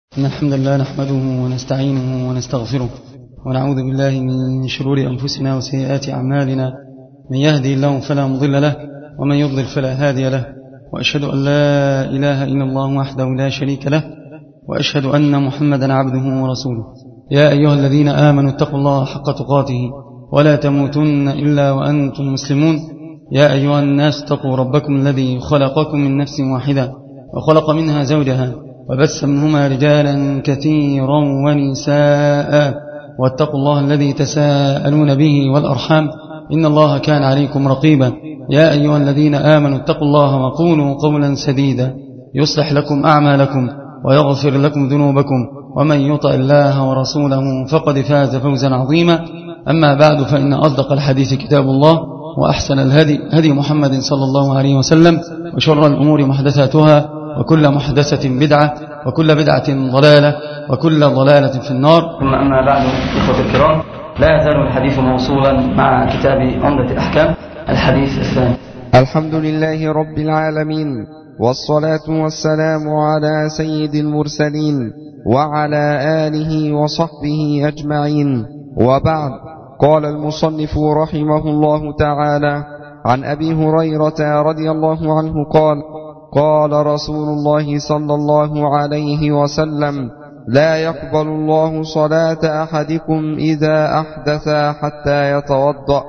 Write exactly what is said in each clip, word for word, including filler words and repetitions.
إن الحمد لله نحمده ونستعينه ونستغفره ونعوذ بالله من شرور أنفسنا وسيئات أعمالنا. من يهدي الله فلا مضل له ومن يضلل فلا هادي له، وأشهد أن لا إله إلا الله وحده لا شريك له، وأشهد أن محمدا عبده ورسوله. يا أيها الذين آمنوا اتقوا الله حق تقاته ولا تموتن إلا وأنتم مسلمون. يا أيها الناس اتقوا ربكم الذي خلقكم من نفس واحدة وخلق منها زوجها وبث منهما رجالا كثيرا ونساء، واتقوا الله الذي تساءلون به والأرحام إن الله كان عليكم رقيبا. يا أيها الذين آمنوا اتقوا الله وقولوا قولا سديدا يصلح لكم أعمالكم ويغفر لكم ذنوبكم، ومن يطع الله ورسوله فقد فاز فوزا عظيما. أما بعد، فإن أصدق الحديث كتاب الله، وأحسن الهدي هدي محمد صلى الله عليه وسلم، وشر الأمور محدثاتها، وكل محدثة بدعة، وكل بدعة ضلالة، وكل ضلالة في النار. ثم أما بعد، إخوة الكرام، لا يزال الحديث موصولا مع كتاب عمدة الأحكام، الحديث الثاني. الحمد لله رب العالمين، والصلاة والسلام على سيد المرسلين وعلى آله وصحبه أجمعين، وبعد. قال المصنف رحمه الله تعالى: عن أبي هريرة رضي الله عنه قال: قال رسول الله صلى الله عليه وسلم: لا يقبل الله صلاة أحدكم إذا أحدث حتى يتوضأ.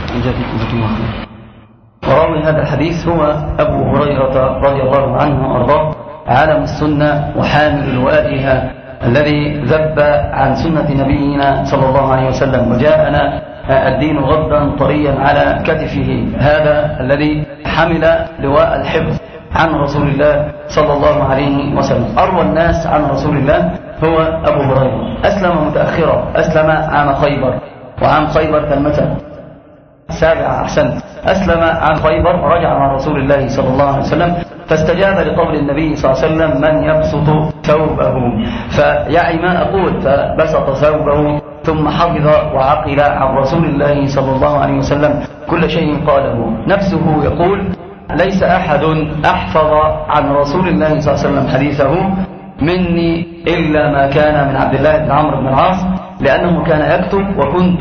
وراوي هذا الحديث هو أبو هريرة رضي الله عنه وأرضاه، عالم السنة وحامل لوائها الذي ذب عن سنة نبينا صلى الله عليه وسلم، وجاءنا الدين غضا طريا على كتفه، هذا الذي حمل لواء الحفظ عن رسول الله صلى الله عليه وسلم. أروى الناس عن رسول الله هو أبو هريرة. أسلم متأخرا، أسلم عام خيبر، وعام خيبر كان متى؟ سابع أحسنت. أسلم عن خيبر ورجع مع رسول الله صلى الله عليه وسلم، فاستجاب لقول النبي صلى الله عليه وسلم: من يبسط ثوبه. فيعي ما أقول، فبسط ثوبه ثم حفظ وعقل عن رسول الله صلى الله عليه وسلم كل شيء قاله. نفسه يقول: ليس أحد أحفظ عن رسول الله صلى الله عليه وسلم حديثه مني إلا ما كان من عبد الله بن عمرو بن العاص، لأنه كان يكتب وكنت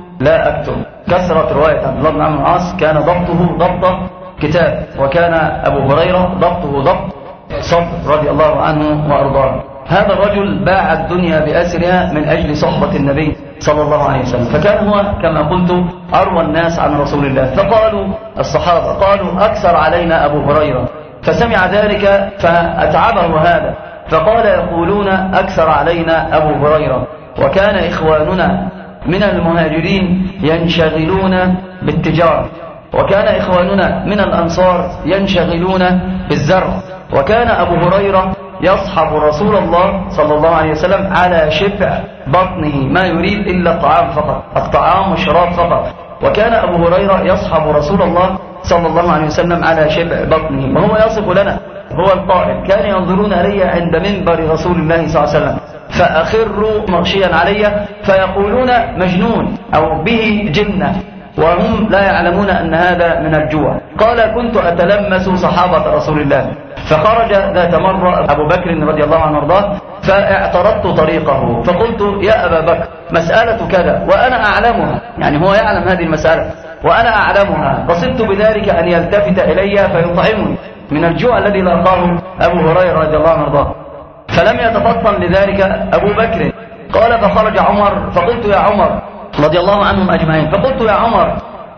لا أكتب. كثرة رواية عبد الله بن عمرو بن العاص كان ضبطه ضبط كتاب، وكان أبو هريرة ضبطه ضبط صبر رضي الله عنه وأرضاه. هذا الرجل باع الدنيا بأسرها من أجل صحبة النبي صلى الله عليه وسلم، فكان هو كما قلت أروى الناس عن رسول الله. فقالوا الصحابة، قالوا: أكثر علينا أبو هريرة. فسمع ذلك فأتعبه هذا، فقال: يقولون أكثر علينا أبو هريرة. وكان إخواننا من المهاجرين ينشغلون بالتجارة، وكان إخواننا من الأنصار ينشغلون بالزرع، وكان أبو هريرة يصحب رسول الله صلى الله عليه وسلم على شبع بطنه، ما يريد إلا الطعام فقط، الطعام والشراب فقط. وكان أبو هريرة يصحب رسول الله صلى الله عليه وسلم على شبع بطنه، وهو يصف لنا، هو القائل: كان ينظرون إلي عند منبر رسول الله صلى الله عليه وسلم فأخروا مغشيا علي فيقولون مجنون أو به جنة، وهم لا يعلمون أن هذا من الجوع. قال: كنت أتلمس صحابة رسول الله، فخرج ذات مرة أبو بكر رضي الله عنه وارضاه، فاعترضت طريقه فقلت: يا أبا بكر، مسألة كذا وأنا أعلمها، يعني هو يعلم هذه المسألة وأنا أعلمها، قصدت بذلك أن يلتفت إلي فيطعمني من الجوع الذي لاقاه أبو هريرة رضي الله عنه وارضاه. فلم يتفطن لذلك أبو بكر. قال: فخرج عمر، فقلت: يا عمر رضي الله عنهم أجمعين، فقلت: يا عمر،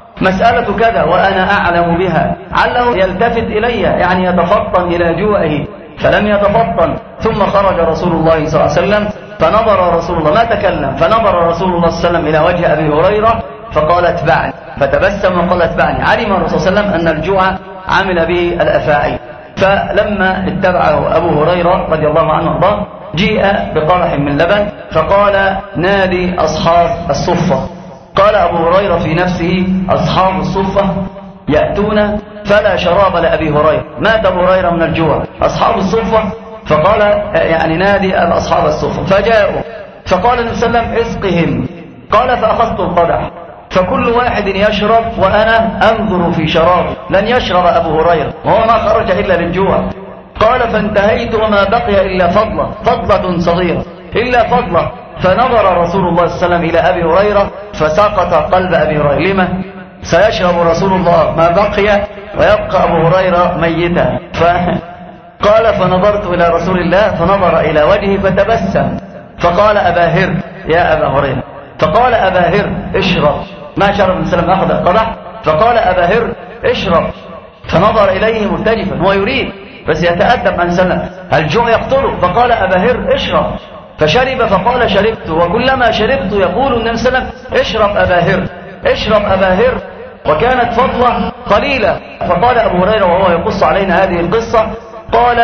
مسألة كذا وأنا أعلم بها، عله يلتفت إلي، يعني يتفطن إلى جوعه، فلم يتفطن. ثم خرج رسول الله صلى الله عليه وسلم، فنظر رسول الله، ما تكلم، فنظر رسول الله صلى الله عليه وسلم إلى وجه أبي هريرة فقال: اتبعني. فتبسم وقال: اتبعني. علم الرسول صلى الله عليه وسلم أن الجوع عمل به الأفاعي. فلما اتبعه أبو هريرة رضي الله عنه وارضاه، جيء بقرح من لبن، فقال: نادي أصحاب الصفة. قال أبو هريرة في نفسه: أصحاب الصفة يأتون فلا شراب لأبي هريرة، مات أبو هريرة من الجوع، أصحاب الصفة. فقال: يعني نادي أصحاب الصفة. فجاءوا فقال النبي صلى الله عليه وسلم: اسقهم. قال: فأخذت القدح، فكل واحد يشرب وأنا أنظر في شرابه. لن يشرب أبو هريرة وهو ما خرج إلا للجوع، قال فانتهيت وما بقي إلا فضلة فضلة صغيرة إلا فضلة. فنظر رسول الله صلى الله عليه وسلم إلى أبي هريرة فسقط قلب أبي هريرة. لما؟ سيشرب رسول الله ما بقي ويبقى أبو هريرة ميتا. فقال فنظرت إلى رسول الله فنظر إلى وجهه فتبسم فقال أبا هر يا أبا هريرة. فقال أبا هر اشرب. ما شرب النبي صلى الله عليه وسلم، أخذ القدح فقال أبا هر اشرب. فنظر إليه مرتجفا، هو يريد بس يتأدب عن سلم، الجوع يقتله. فقال أبا هر اشرب. فشرب فقال شربت. وكلما شربت يقول النبي صلى الله عليه وسلم اشرب أبا هر اشرب أبا هر. وكانت فضلة قليلة. فقال أبو هريرة وهو يقص علينا هذه القصة قال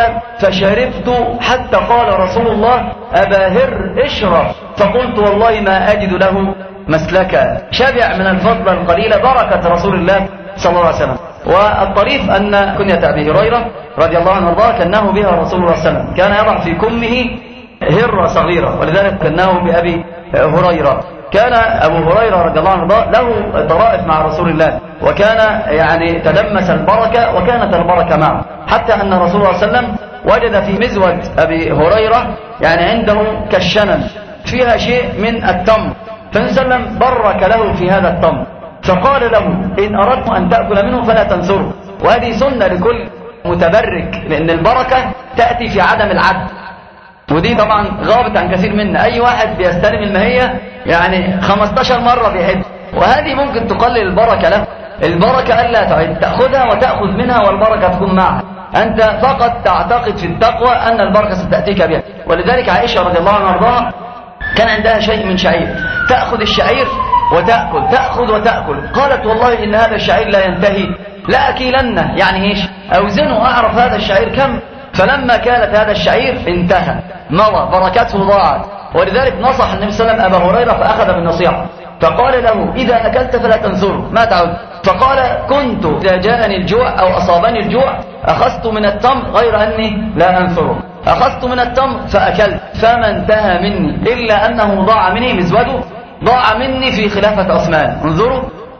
فشربت حتى قال رسول الله أبا هر اشرب. فقلت والله ما أجد له مسلكا. شبع من الفضل القليلة بركة رسول الله صلى الله عليه وسلم. والطريف أن كنية أبي هريرة رضي الله عنه وارضاه كناه بها رسول الله صلى الله عليه وسلم، كان يضع في كمه هرة صغيرة ولذلك كناه بأبي هريرة. كان أبو هريرة رضي الله عنه وارضاه له طرائف مع رسول الله، وكان يعني تدمس البركة وكانت البركة معه، حتى أن رسول الله صلى الله عليه وسلم وجد في مزود أبي هريرة يعني عنده كالشنن فيها شيء من التمر، فالنبي صلى الله عليه وسلم بارك له في هذا التمر فقال له إن أردت أن تأكل منه فلا تنثره. وهذه سنة لكل متبرك، لأن البركة تأتي في عدم العد، ودي طبعا غابت عن كثير منا. أي واحد بيستلم المهية يعني خمستاشر مرة بيحب، وهذه ممكن تقلل البركة له. البركة ألا تعد، تأخذها وتأخذ منها والبركة تكون معها. أنت فقط تعتقد في التقوى أن البركة ستأتيك بها. ولذلك عائشة رضي الله عنها وارضاها كان عندها شيء من شعير، تأخذ الشعير وتأكل، تأخذ وتأكل. قالت والله إن هذا الشعير لا ينتهي لأكيلنه، يعني إيش؟ أوزنه أعرف هذا الشعير كم. فلما كانت هذا الشعير انتهى مضى، بركته ضاعت. ولذلك نصح النبي صلى الله عليه وسلم أبا هريرة فأخذ بالنصيحة، فقال له إذا أكلت فلا تنثره، ما تعود. فقال كنت إذا جاءني الجوع أو أصابني الجوع أخذت من التمر غير أني لا أنثره، أخذت من التمر فأكلت فما انتهى مني إلا أنه ضاع مني مزوده، ضاع مني في خلافة عثمان. انظروا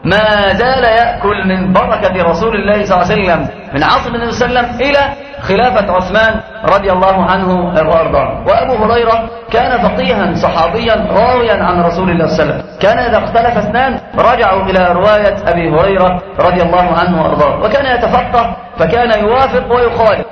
ما زال يأكل من بركة رسول الله صلى الله عليه وسلم من عصر النبي صلى الله عليه وسلم إلى خلافة عثمان رضي الله عنه وارضاه. وأبو هريرة كان فقيها صحابيا راويا عن رسول الله صلى الله عليه وسلم، كان إذا اختلف اثنان رجعوا إلى رواية أبي هريرة رضي الله عنه وارضاه، وكان يتفقه فكان يوافق ويخالف.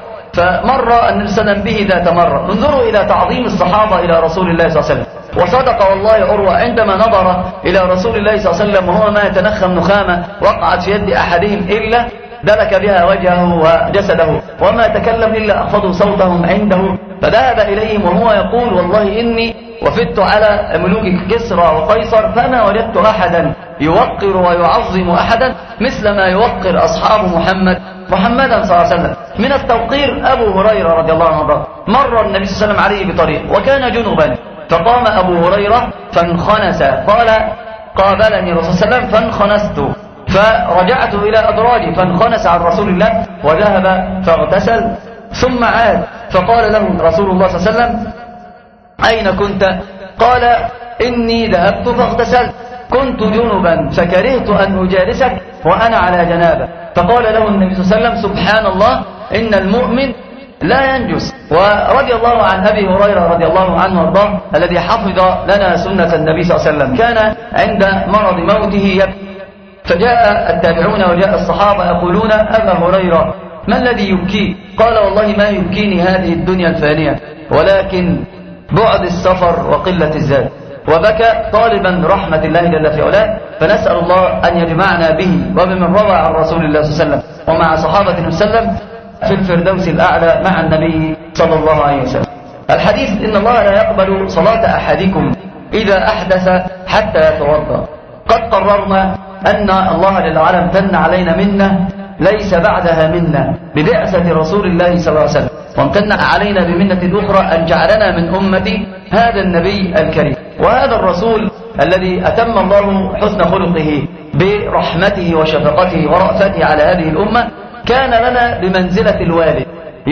فمر النبي صلى الله عليه وسلم به ذات مرة. انظروا إلى تعظيم الصحابة إلى رسول الله صلى الله عليه وسلم. وصدق والله عروة عندما نظر إلى رسول الله صلى الله عليه وسلم وهو ما يتنخم نخامة وقعت في يد أحدهم إلا دلك بها وجهه وجسده، وما تكلم إلا أخفضوا صوتهم عنده. فذهب إليهم وهو يقول والله إني وفدت على ملوك كسرى وقيصر فما وجدت أحدا يوقر ويعظم أحدا مثل ما يوقر أصحاب محمد محمدا صلى الله عليه وسلم. من التوقير أبو هريرة رضي الله عنه مر النبي صلى الله عليه وسلم عليه بطريق وكان جنبا، فقام أبو هريرة فانخنس، قال قابلني الرسول صلى الله عليه وسلم فانخنست، فرجعت إلى أدراجي فانخنس عن رسول الله وذهب فاغتسل ثم عاد. فقال له رسول الله صلى الله عليه وسلم أين كنت؟ قال إني ذهبت فاغتسلت، كنت جنبا فكرهت أن أجالسك وأنا على جنابة. فقال له النبي صلى الله عليه وسلم سبحان الله إن المؤمن لا ينجس. ورضي الله عن أبي هريرة رضي الله عنه وارضاه الذي حفظ لنا سنة النبي صلى الله عليه وسلم، كان عند مرض موته يبكي، فجاء التابعون وجاء الصحابة يقولون أبا هريرة ما الذي يبكي؟ قال والله ما يبكيني هذه الدنيا الفانية ولكن بعد السفر وقلة الزاد. وبكى طالبا رحمة الله جل في علاه. فنسأل الله أن يجمعنا به وبمن روى عن رسول الله صلى الله عليه وسلم ومع صحابة النبي صلى الله عليه وسلم في الفردوس الأعلى مع النبي صلى الله عليه وسلم. الحديث إن الله لا يقبل صلاة أحدكم إذا أحدث حتى يتوضأ. قد قررنا أن الله جل وعلا امتن علينا منة ليس بعدها منة ببعثة رسول الله صلى الله عليه وسلم، وامتن علينا بمنة أخرى أن جعلنا من أمة هذا النبي الكريم وهذا الرسول الذي أتم الله حسن خلقه برحمته وشفقته ورأفته على هذه الأمة. كان لنا بمنزلة الوالد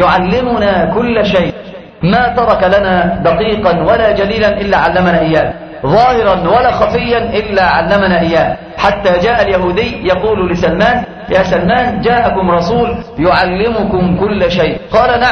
يعلمنا كل شيء، ما ترك لنا دقيقا ولا جليلا إلا علمنا إياه، ظاهرا ولا خفيا إلا علمنا إياه. حتى جاء اليهودي يقول لسلمان يا سلمان جاءكم رسول يعلمكم كل شيء. قال نعم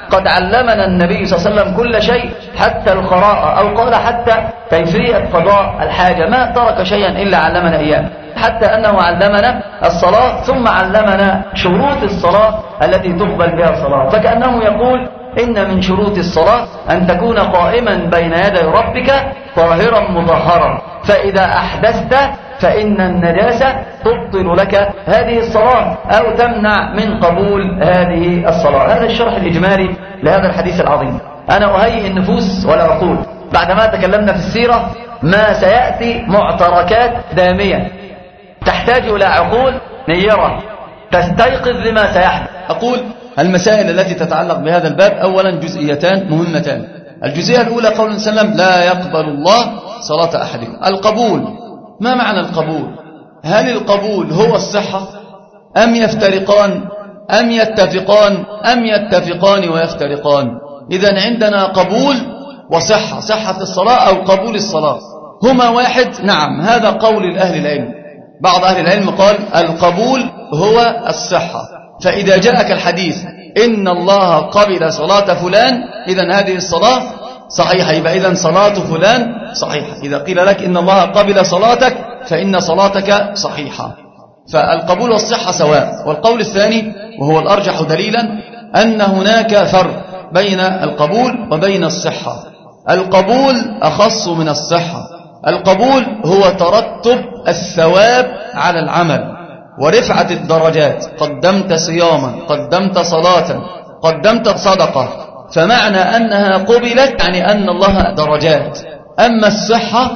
قد علمنا النبي صلى الله عليه وسلم كل شيء حتى القراءة، أو قال حتى كيفية قضاء الحاجة، ما ترك شيئا إلا علمنا إياه، حتى أنه علمنا الصلاة ثم علمنا شروط الصلاة التي تقبل بها الصلاة. فكأنه يقول إن من شروط الصلاة أن تكون قائما بين يدي ربك طاهرا مطهرا، فإذا أحدثت فإن النجاسة تبطل لك هذه الصلاة أو تمنع من قبول هذه الصلاة. هذا الشرح الإجمالي لهذا الحديث العظيم. أنا أهيئ النفوس ولا أقول بعدما تكلمنا في السيرة ما سيأتي معتركات دامية تحتاج إلى عقول نيرة تستيقظ لما سيحدث. أقول المسائل التي تتعلق بهذا الباب أولا جزئيتان مهمتان. الجزئية الأولى قول وسلم لا يقبل الله صلاة أحدكم. القبول، ما معنى القبول؟ هل القبول هو الصحة أم يفترقان أم يتفقان أم يتفقان ويفترقان؟ إذن عندنا قبول وصحة، صحة الصلاة أو قبول الصلاة هما واحد. نعم، هذا قول الأهل العلم. بعض أهل العلم قال القبول هو الصحة، فإذا جاءك الحديث إن الله قبل صلاة فلان إذن هذه الصلاة صحيحة، يبقى إذن صلاة فلان صحيحة. إذا قيل لك إن الله قبل صلاتك فإن صلاتك صحيحة. فالقبول والصحة سواء. والقول الثاني وهو الأرجح دليلا أن هناك فرق بين القبول وبين الصحة. القبول أخص من الصحة. القبول هو ترتب الثواب على العمل ورفعة الدرجات، قدمت صياما، قدمت صلاة، قدمت صدقة، فمعنى أنها قبلت يعني أن الله درجات. أما الصحة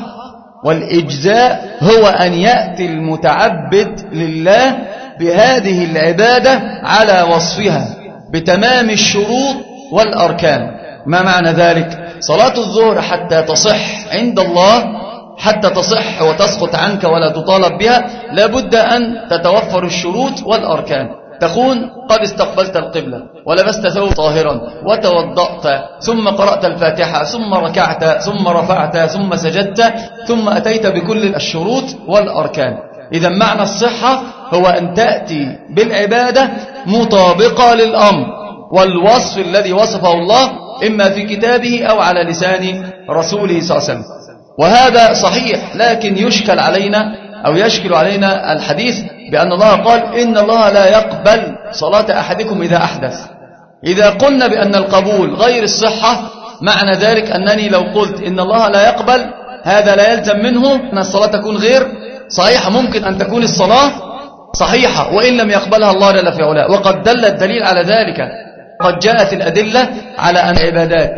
والإجزاء هو أن يأتي المتعبد لله بهذه العبادة على وصفها بتمام الشروط والأركان. ما معنى ذلك؟ صلاة الظهر حتى تصح عند الله، حتى تصح وتسقط عنك ولا تطالب بها، لابد أن تتوفر الشروط والأركان. تكون قد استقبلت القبلة ولبست ثوب طاهرا وتوضأت ثم قرأت الفاتحة ثم ركعت ثم رفعت ثم سجدت ثم أتيت بكل الشروط والأركان. إذا معنى الصحة هو أن تأتي بالعبادة مطابقة للأمر والوصف الذي وصفه الله إما في كتابه أو على لسان رسوله صلى الله عليه وسلم. وهذا صحيح، لكن يشكل علينا أو يشكل علينا الحديث بأن الله قال إن الله لا يقبل صلاة أحدكم إذا أحدث. إذا قلنا بأن القبول غير الصحة معنى ذلك أنني لو قلت إن الله لا يقبل هذا لا يلزم منه أن الصلاة تكون غير صحيحة. ممكن أن تكون الصلاة صحيحة وإن لم يقبلها الله جل في علاه، وقد دل الدليل على ذلك. قد جاءت الأدلة على أن عبادات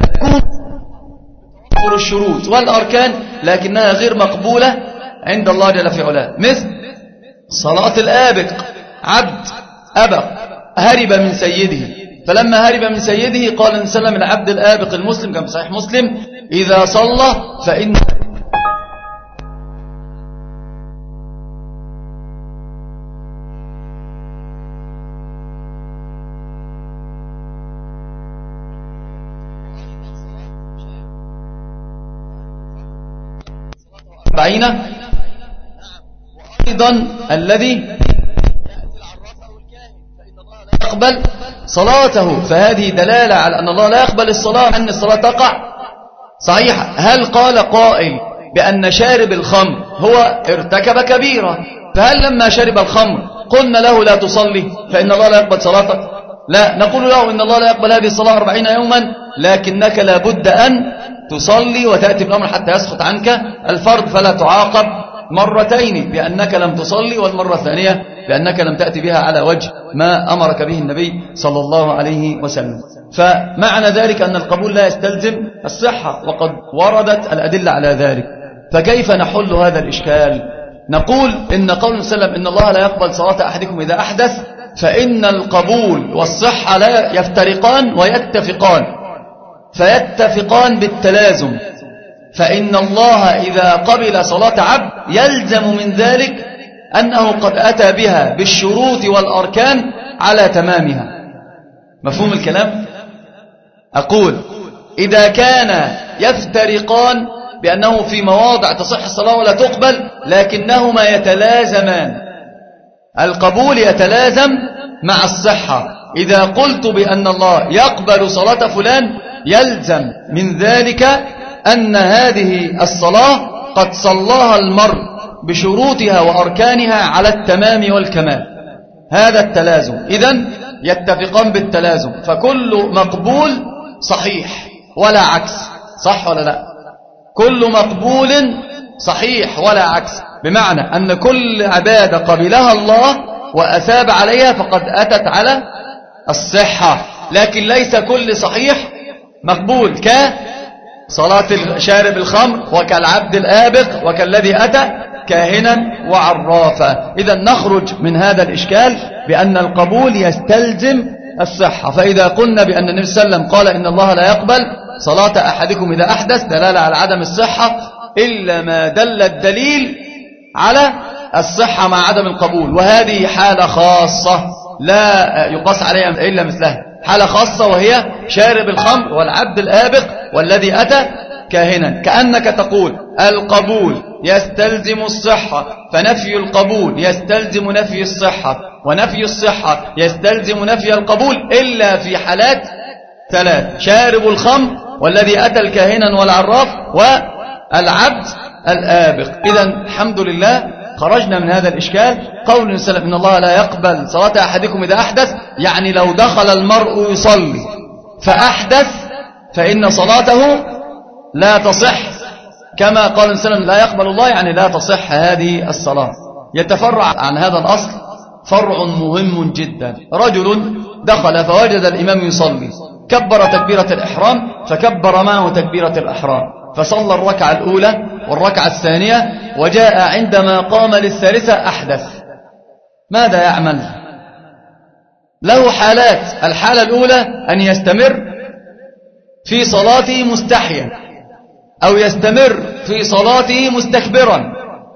تكون الشروط والأركان لكنها غير مقبولة عند الله جل في علاه، مثل صلاة الآبق. عبد أبق هرب من سيده، فلما هرب من سيده قال النبي صلى الله عليه وسلم العبد الآبق المسلم كما في صحيح مسلم إذا صلى فإن بعينه. أيضا الذي يقبل صلاته، فهذه دلالة على أن الله لا يقبل الصلاة، أن الصلاة تقع صحيحة. هل قال قائل بأن شارب الخمر هو ارتكب كبيرة، فهل لما شرب الخمر قلنا له لا تصلي فإن الله لا يقبل صلاتك؟ لا، نقول له إن الله لا يقبل هذه الصلاة أربعين يوما، لكنك لابد أن تصلي وتأتي بالأمر حتى يسقط عنك الفرض، فلا تعاقب مرتين بأنك لم تصلي، والمرة الثانية بأنك لم تأتي بها على وجه ما أمرك به النبي صلى الله عليه وسلم. فمعنى ذلك أن القبول لا يستلزم الصحة، وقد وردت الأدلة على ذلك. فكيف نحل هذا الإشكال؟ نقول إن قول صلى الله عليه وسلم إن الله لا يقبل صلاة أحدكم إذا أحدث، فإن القبول والصحة لا يفترقان ويتفقان، فيتفقان بالتلازم. فإن الله إذا قبل صلاة عبد يلزم من ذلك أنه قد أتى بها بالشروط والأركان على تمامها. مفهوم الكلام؟ أقول إذا كان يفترقان بأنه في مواضع تصح الصلاة ولا تقبل لكنهما يتلازمان، القبول يتلازم مع الصحة إذا قلت بأن الله يقبل صلاة فلان يلزم من ذلك أن هذه الصلاة قد صلاها المرء بشروطها وأركانها على التمام والكمال. هذا التلازم، إذن يتفقان بالتلازم، فكل مقبول صحيح ولا عكس، صح ولا لا؟ كل مقبول صحيح ولا عكس، بمعنى أن كل عبادة قبلها الله وأثاب عليها فقد أتت على الصحة، لكن ليس كل صحيح مقبول، كصلاة شارب الخمر وكالعبد الآبق وكالذي أتى كاهنا وعرافا. إذا نخرج من هذا الإشكال بأن القبول يستلزم الصحة. فإذا قلنا بأن النبي صلى الله عليه وسلم قال إن الله لا يقبل صلاة أحدكم إذا أحدث، دلالة على عدم الصحة إلا ما دل الدليل على الصحة مع عدم القبول، وهذه حالة خاصة لا يقاس عليها إلا مثلها، حالة خاصة وهي شارب الخمر والعبد الآبق والذي أتى كاهنا. كأنك تقول القبول يستلزم الصحة، فنفي القبول يستلزم نفي الصحة، ونفي الصحة يستلزم نفي القبول إلا في حالات ثلاث: شارب الخمر والذي أتى الكاهنا والعراف والعبد الآبق. إذن الحمد لله خرجنا من هذا الإشكال. قول النبي صلى الله عليه وسلم إن الله لا يقبل صلاة أحدكم إذا أحدث، يعني لو دخل المرء يصلي فأحدث فإن صلاته لا تصح، كما قال النبي صلى الله عليه وسلم لا يقبل الله، يعني لا تصح هذه الصلاة. يتفرع عن هذا الأصل فرع مهم جدا. رجل دخل فوجد الإمام يصلي، كبر تكبيرة الإحرام فكبر معه تكبيرة الإحرام، فصلى الركعة الأولى والركعة الثانية، وجاء عندما قام للثالثة أحدث. ماذا يعمل؟ له حالات. الحالة الأولى أن يستمر في صلاته مستحيا، أو يستمر في صلاته مستكبرا،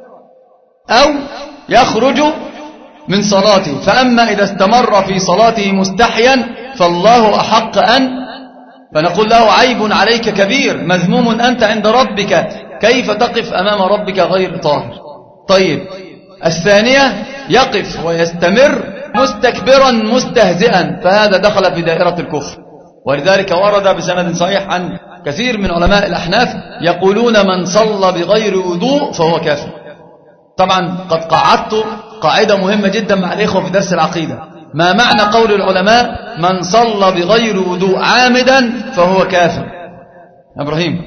أو يخرج من صلاته. فأما إذا استمر في صلاته مستحيا فالله أحق أن، فنقول له عيب عليك كبير، مذموم أنت عند ربك، كيف تقف أمام ربك غير طاهر. طيب الثانية يقف ويستمر مستكبرا مستهزئا، فهذا دخل في دائرة الكفر. ولذلك ورد بسند صحيح عن كثير من علماء الأحناف يقولون من صلى بغير وضوء فهو كافر. طبعا قد قعدت قاعدة مهمة جدا مع الإخوة في درس العقيدة: ما معنى قول العلماء من صلى بغير وضوء عامدا فهو كافر؟ إبراهيم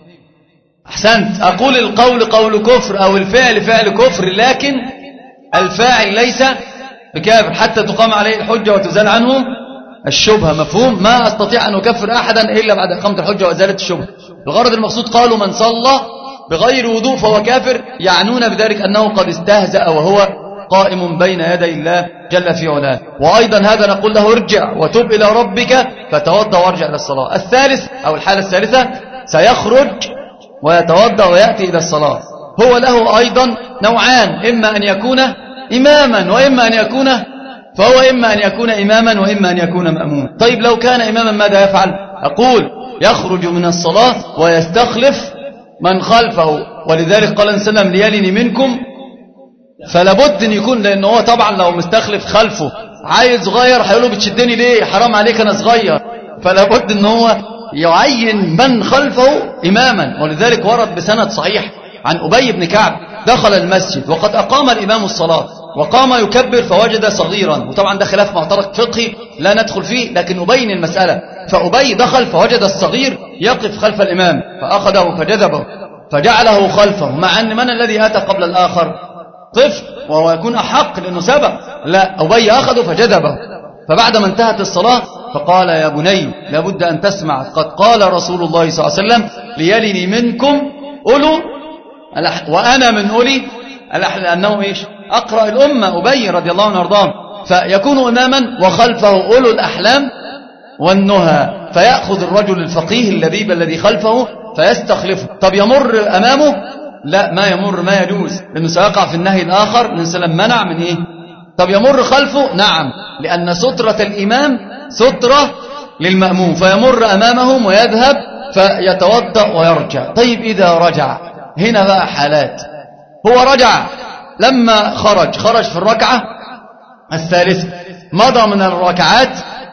أحسنت. أقول القول قول كفر أو الفعل فعل كفر، لكن الفاعل ليس بكافر حتى تقام عليه الحجة وتزال عنه الشبهة. مفهوم؟ ما أستطيع أن أكفر أحدا إلا بعد إقامة الحجة وإزالة الشبهة. الغرض المقصود قالوا من صلى بغير وضوء فهو كافر، يعنون بذلك أنه قد استهزأ وهو قائم بين يدي الله جل في علاه. وأيضا هذا نقول له ارجع وتب إلى ربك فتوضأ وارجع إلى الصلاة. الثالث أو الحالة الثالثة سيخرج ويتوضأ ويأتي إلى الصلاة. هو له أيضا نوعان: إما أن يكون إماما وإما أن يكون، فهو إما أن يكون إماما وإما أن يكون مأموما. طيب لو كان إماما ماذا يفعل؟ أقول يخرج من الصلاة ويستخلف من خلفه. ولذلك قال النبي صلى الله عليه وسلم ليلني منكم، فلابد أن يكون، لأنه هو طبعا لو مستخلف خلفه عايز صغير هيقوله بتشدني ليه؟ حرام عليك أنا صغير. فلابد أن هو يعين من خلفه إماما. ولذلك ورد بسند صحيح عن أبي بن كعب دخل المسجد وقد أقام الإمام الصلاة وقام يكبر فوجد صغيرا، وطبعا ده خلاف معترك فقهي لا ندخل فيه لكن أبين المسألة. فأبي دخل فوجد الصغير يقف خلف الإمام فأخذه فجذبه فجعله خلفه، مع أن من الذي أتى قبل الآخر؟ طفل، وهو يكون أحق لأنه سبق. لا، أبي أخذه فجذبه. فبعد ما انتهت الصلاة فقال يا بني لابد أن تسمع، قد قال رسول الله صلى الله عليه وسلم ليلني منكم أولو الأحلام، وأنا من أولي الأحلام، لأنه إيش؟ أقرأ الأمة أبي رضي الله عنه وارضاه. فيكون إماما وخلفه أولو الأحلام والنهى، فيأخذ الرجل الفقيه اللبيب الذي خلفه فيستخلفه. طب يمر أمامه؟ لا، ما يمر، ما يجوز، لأنه سيقع في النهي الآخر. النبي صلى الله عليه وسلم منع من إيه؟ طب يمر خلفه؟ نعم، لأن سترة الإمام سترة للمأموم، فيمر أمامهم ويذهب فيتوضأ ويرجع. طيب إذا رجع، هنا بقى حالات. هو رجع لما خرج خرج في الركعة الثالثة، مضى من الركعات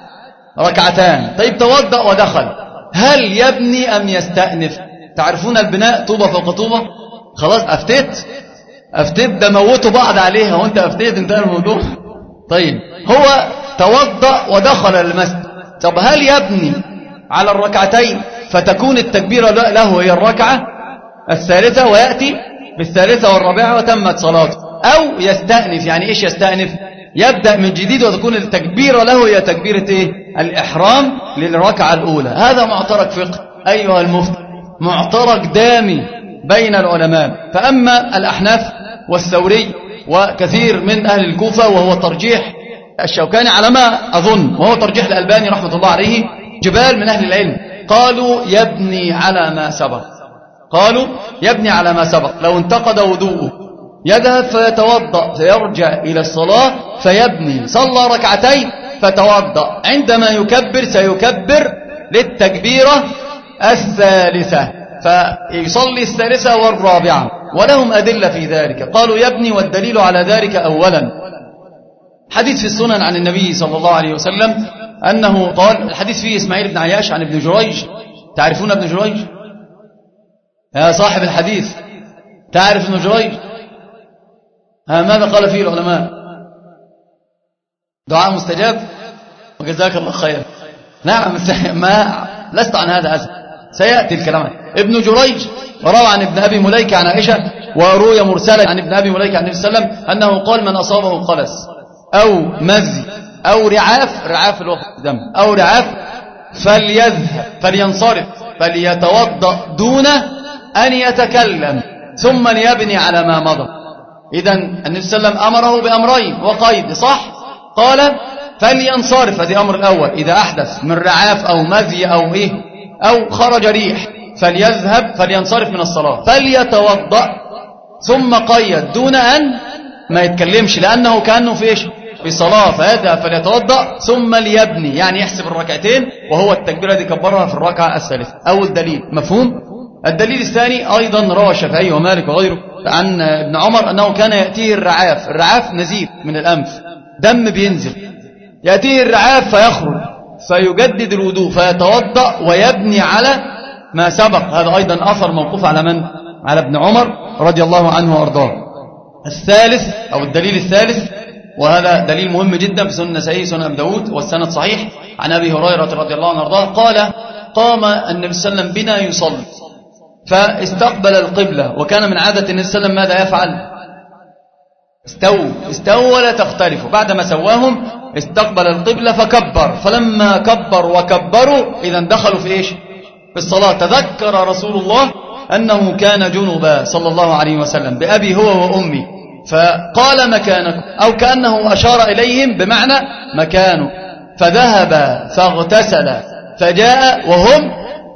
ركعتان. طيب توضأ ودخل، هل يبني أم يستأنف؟ تعرفون البناء طوبة فوق طوبة. خلاص أفتت أفتت ده موتوا بعض عليها وانت أفتت انتهى الموضوع. طيب هو توضأ ودخل المسجد، طب هل يبني على الركعتين فتكون التكبيرة له هي الركعة الثالثة ويأتي بالثالثة والرابعة وتمت صلاته، أو يستأنف؟ يعني إيش يستأنف؟ يبدأ من جديد وتكون التكبيرة له هي تكبيرة إيه؟ الإحرام للركعة الأولى. هذا معترك فقه أيها المفتي، معترك دامي بين العلماء. فأما الأحناف والثوري وكثير من أهل الكوفة، وهو ترجيح الشوكاني على ما أظن، وهو ترجيح الألباني رحمة الله عليه، جبال من أهل العلم قالوا يبني على ما سبق، قالوا يبني على ما سبق. لو انتقد وضوءه يذهب فيتوضأ فيرجع إلى الصلاة فيبني، صلى ركعتين فتوضأ، عندما يكبر سيكبر للتكبيرة الثالثة فيصلي الثالثة والرابعة، ولهم أدلة في ذلك. قالوا يبني، والدليل على ذلك أولا حديث في السنن عن النبي صلى الله عليه وسلم أنه قال، الحديث فيه إسماعيل بن عياش عن ابن جريج. تعرفون ابن جريج يا صاحب الحديث؟ تعرف ابن جريج؟ ماذا قال فيه العلماء؟ دعاء مستجاب وجزاك الله خير. نعم، ما لست عن هذا أسف، سيأتي الكلام. ابن جريج وروى عن ابن أبي مليكة عن عائشة، وروي مرسلا عن ابن أبي مليكة عن النبي صلى الله عليه وسلم أنه قال: من أصابه قلس أو مزي أو رعاف، رعاف الوقت دم أو رعاف، فليذهب فلينصرف فليتوضأ دون أن يتكلم ثم ليبني على ما مضى. إذن النبي صلى الله عليه وسلم أمره بأمرين وقيد، صح؟ قال فلينصرف، هذا أمر الأول، إذا أحدث من رعاف أو مزي أو إيه أو خرج ريح فليذهب فلينصرف من الصلاة، فليتوضأ، ثم قيد دون أن ما يتكلمش، لأنه كأنه في إيش؟ في صلاة، فيذهب فليتوضأ ثم ليبني، يعني يحسب الركعتين وهو التكبيرة التي كبرها في الركعة الثالثة. أول دليل مفهوم. الدليل الثاني أيضا روى الشافعي ومالك وغيره عن ابن عمر أنه كان يأتيه الرعاف، الرعاف نزيف من الأنف، دم بينزل، يأتيه الرعاف فيخرج فيجدد الوضوء فيتوضأ ويبني على ما سبق. هذا أيضا أثر موقوف على من؟ على ابن عمر رضي الله عنه وأرضاه. الثالث أو الدليل الثالث، وهذا دليل مهم جدا في سنن النسائي سنن أبي داود والسند صحيح، عن أبي هريرة رضي الله عنه وأرضاه قال: قام النبي صلى الله عليه وسلم بنا يصلي فاستقبل القبلة، وكان من عادة النبي صلى الله عليه وسلم ماذا يفعل؟ استووا استووا ولا تختلفوا، بعدما سواهم استقبل القبلة فكبر، فلما كبر وكبروا إذا دخلوا في إيش؟ في الصلاة. تذكر رسول الله أنه كان جنبا صلى الله عليه وسلم بأبي هو وأمي، فقال مكانكم، أو كأنه أشار إليهم بمعنى مكانه، فذهب فاغتسل فجاء وهم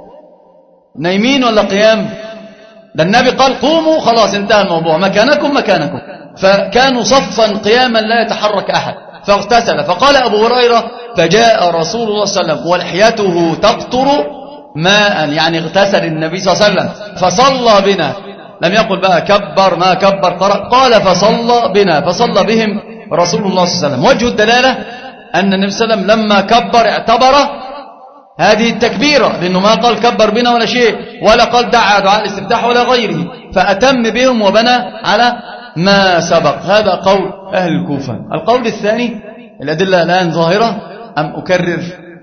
نايمين ولا قيام؟ ده النبي قال قوموا، خلاص انتهى الموضوع، مكانكم مكانكم، فكانوا صفا قياما لا يتحرك أحد، فاغتسل. فقال أبو هريرة: فجاء رسول الله صلى الله عليه وسلم ولحيته تقطر ماء، يعني اغتسل النبي صلى الله عليه وسلم فصلى بنا، لم يقل بقى كبر ما كبر قرأ، قال فصلى بنا، فصلى بهم رسول الله صلى الله عليه وسلم. وجه الدلالة أن النبي صلى الله عليه وسلم لما كبر اعتبر هذه التكبيرة، لأنه ما قال كبر بنا ولا شيء، ولا قال دعا دعاء الاستفتاح ولا غيره، فأتم بهم وبنى على ما سبق. هذا قول أهل الكوفة. القول الثاني، الأدلة الآن ظاهرة أم أكرر؟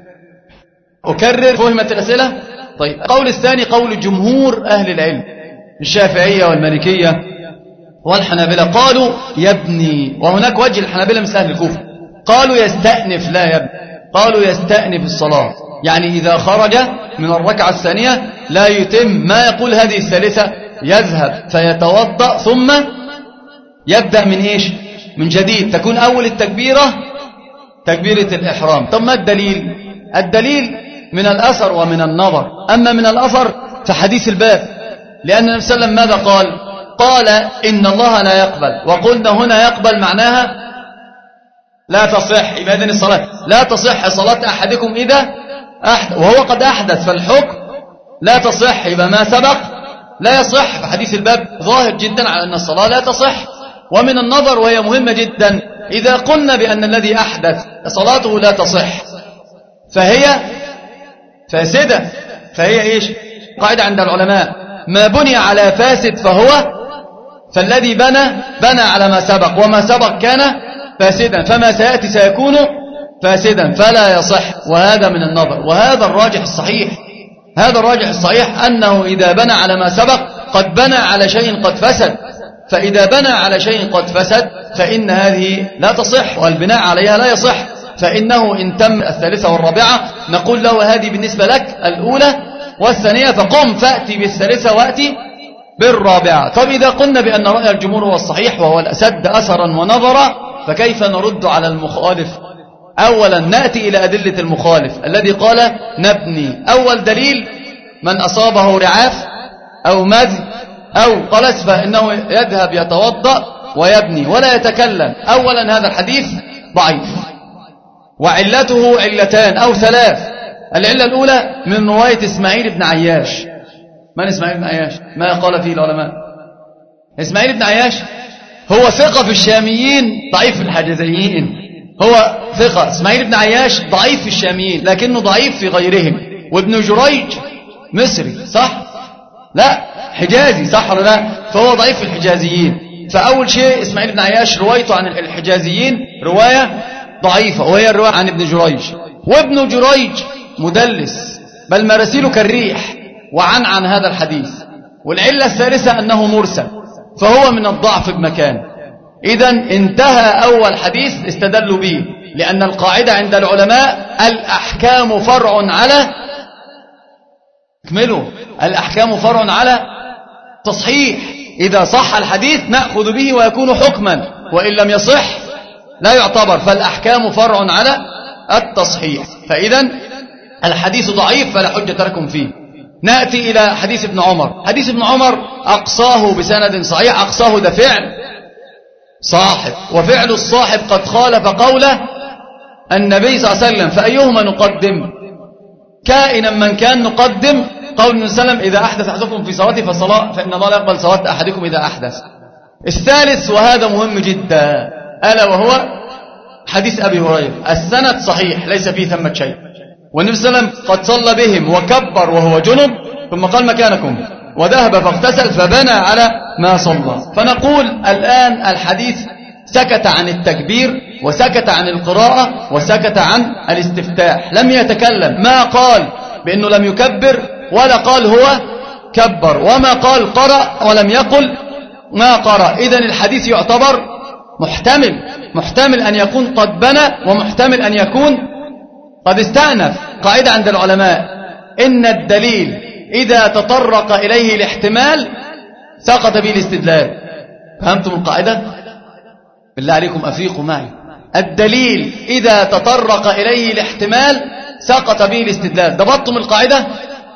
أكرر، فهمت الأسئلة؟ طيب، القول الثاني قول جمهور أهل العلم، الشافعية والمالكية والحنابلة، قالوا يبني، وهناك وجه الحنابلة مثل أهل الكوفة، قالوا يستأنف لا يبني، قالوا يستأنف الصلاة، يعني إذا خرج من الركعة الثانية لا يتم ما يقول هذه الثالثة، يذهب فيتوضأ ثم يبدأ من إيش؟ من جديد، تكون أول التكبيرة تكبيرة الإحرام. طب ما الدليل؟ الدليل من الأثر ومن النظر. أما من الأثر فحديث الباب، لأن النبي صلى الله عليه وسلم ماذا قال؟ قال إن الله لا يقبل، وقلنا هنا يقبل معناها لا تصح، إذن الصلاة لا تصح صلاة أحدكم إذا أحدث، وهو قد أحدث، فالحكم لا تصح، يبقى ما سبق لا يصح. فحديث الباب ظاهر جدا على أن الصلاة لا تصح. ومن النظر، وهي مهمة جدا، إذا قلنا بأن الذي أحدث صلاته لا تصح، فهي فاسدة. فهي إيش؟ قاعدة عند العلماء: ما بني على فاسد فهو، فالذي بنى بنى على ما سبق، وما سبق كان فاسدا، فما سيأتي سيكون فاسدا فلا يصح. وهذا من النظر، وهذا الراجح الصحيح. هذا الراجح الصحيح أنه إذا بنى على ما سبق قد بنى على شيء قد فسد، فإذا بنى على شيء قد فسد فإن هذه لا تصح، والبناء عليها لا يصح. فإنه إن تم الثالثة والرابعة نقول له هذه بالنسبة لك الأولى والثانية، فقم فأتي بالثالثة وأتي بالرابعة. طب إذا قلنا بأن رأي الجمهور هو الصحيح وهو الأسد أثرا ونظرا، فكيف نرد على المخالف؟ أولا نأتي إلى أدلة المخالف الذي قال نبني. أول دليل: من أصابه رعاف أو مذي أو قلس فإنه يذهب يتوضأ ويبني ولا يتكلم. أولا هذا الحديث ضعيف، وعلته علتان أو ثلاث. العلة الأولى من رواية إسماعيل بن عياش. من إسماعيل بن عياش؟ ما قال فيه العلماء؟ إسماعيل بن عياش هو ثقة في الشاميين ضعيف في الحجازيين. هو ثقة. إسماعيل بن عياش ضعيف في الشاميين لكنه ضعيف في غيرهم. وابن جريج مصري صح؟ لا حجازي صح ولا لا؟ فهو ضعيف في الحجازيين. فأول شيء إسماعيل بن عياش روايته عن الحجازيين رواية ضعيفة، وهي الرواية عن ابن جريج. وابن جريج مدلس بل مراسيله كالريح، وعن عن هذا الحديث. والعلة الثالثة أنه مرسل، فهو من الضعف بمكان. إذن انتهى أول حديث استدلوا به، لأن القاعدة عند العلماء الأحكام فرع على اكملوا الأحكام فرع على تصحيح. إذا صح الحديث نأخذ به ويكون حكما، وإن لم يصح لا يعتبر. فالأحكام فرع على التصحيح. فإذن الحديث ضعيف فلا حجة لكم فيه. نأتي إلى حديث ابن عمر. حديث ابن عمر أقصاه بسند صحيح. أقصاه ده فعل صاحب، وفعل الصاحب قد خالف قوله النبي صلى الله عليه وسلم. فأيهما نقدم؟ كائنا من كان نقدم قول النبي صلى الله عليه وسلم: إذا أحدث أحدكم في صلاته فالصلاة فإن الله لا يقبل صلاة أحدكم إذا أحدث. الثالث وهذا مهم جدا، ألا وهو حديث أبي هريرة. السند صحيح ليس فيه ثمة شيء، والنبي صلى الله عليه وسلم قد صلى بهم وكبر وهو جنب، ثم قال مكانكم، وذهب فاغتسل فبنى على ما صلى. فنقول الآن الحديث سكت عن التكبير، وسكت عن القراءة، وسكت عن الاستفتاح. لم يتكلم، ما قال بأنه لم يكبر، ولا قال هو كبر، وما قال قرأ، ولم يقل ما قرأ. إذن الحديث يعتبر محتمل، محتمل أن يكون قد بنى، ومحتمل أن يكون قد استأنف. قاعدة عند العلماء: إن الدليل إذا تطرق إليه الاحتمال سقط به الاستدلال. فهمتم القاعدة؟ بالله عليكم أفيقوا معي. الدليل إذا تطرق إليه الاحتمال سقط به الاستدلال. ضبطتم القاعدة؟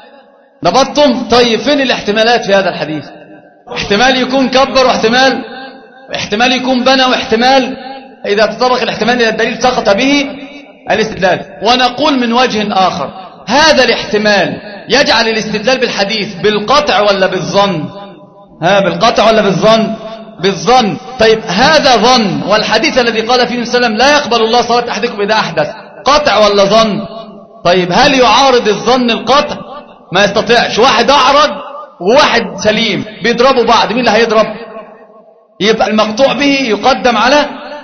ضبطتم؟ طيب فين الاحتمالات في هذا الحديث؟ احتمال يكون كبر، واحتمال احتمال يكون بنى، واحتمال إذا تطرق الاحتمال إلى الدليل سقط به الاستدلال. ونقول من وجه آخر: هذا الاحتمال يجعل الاستدلال بالحديث بالقطع ولا بالظن؟ ها بالقطع ولا بالظن؟ بالظن. طيب هذا ظن، والحديث الذي قال فيه النبي صلى الله عليه وسلم لا يقبل الله صلاة أحدكم إذا أحدث، قطع ولا ظن؟ طيب هل يعارض الظن القطع؟ ما يستطيعش. واحد أعرض وواحد سليم بيضربوا بعض، مين اللي هيضرب؟ يبقى المقطوع به يقدم على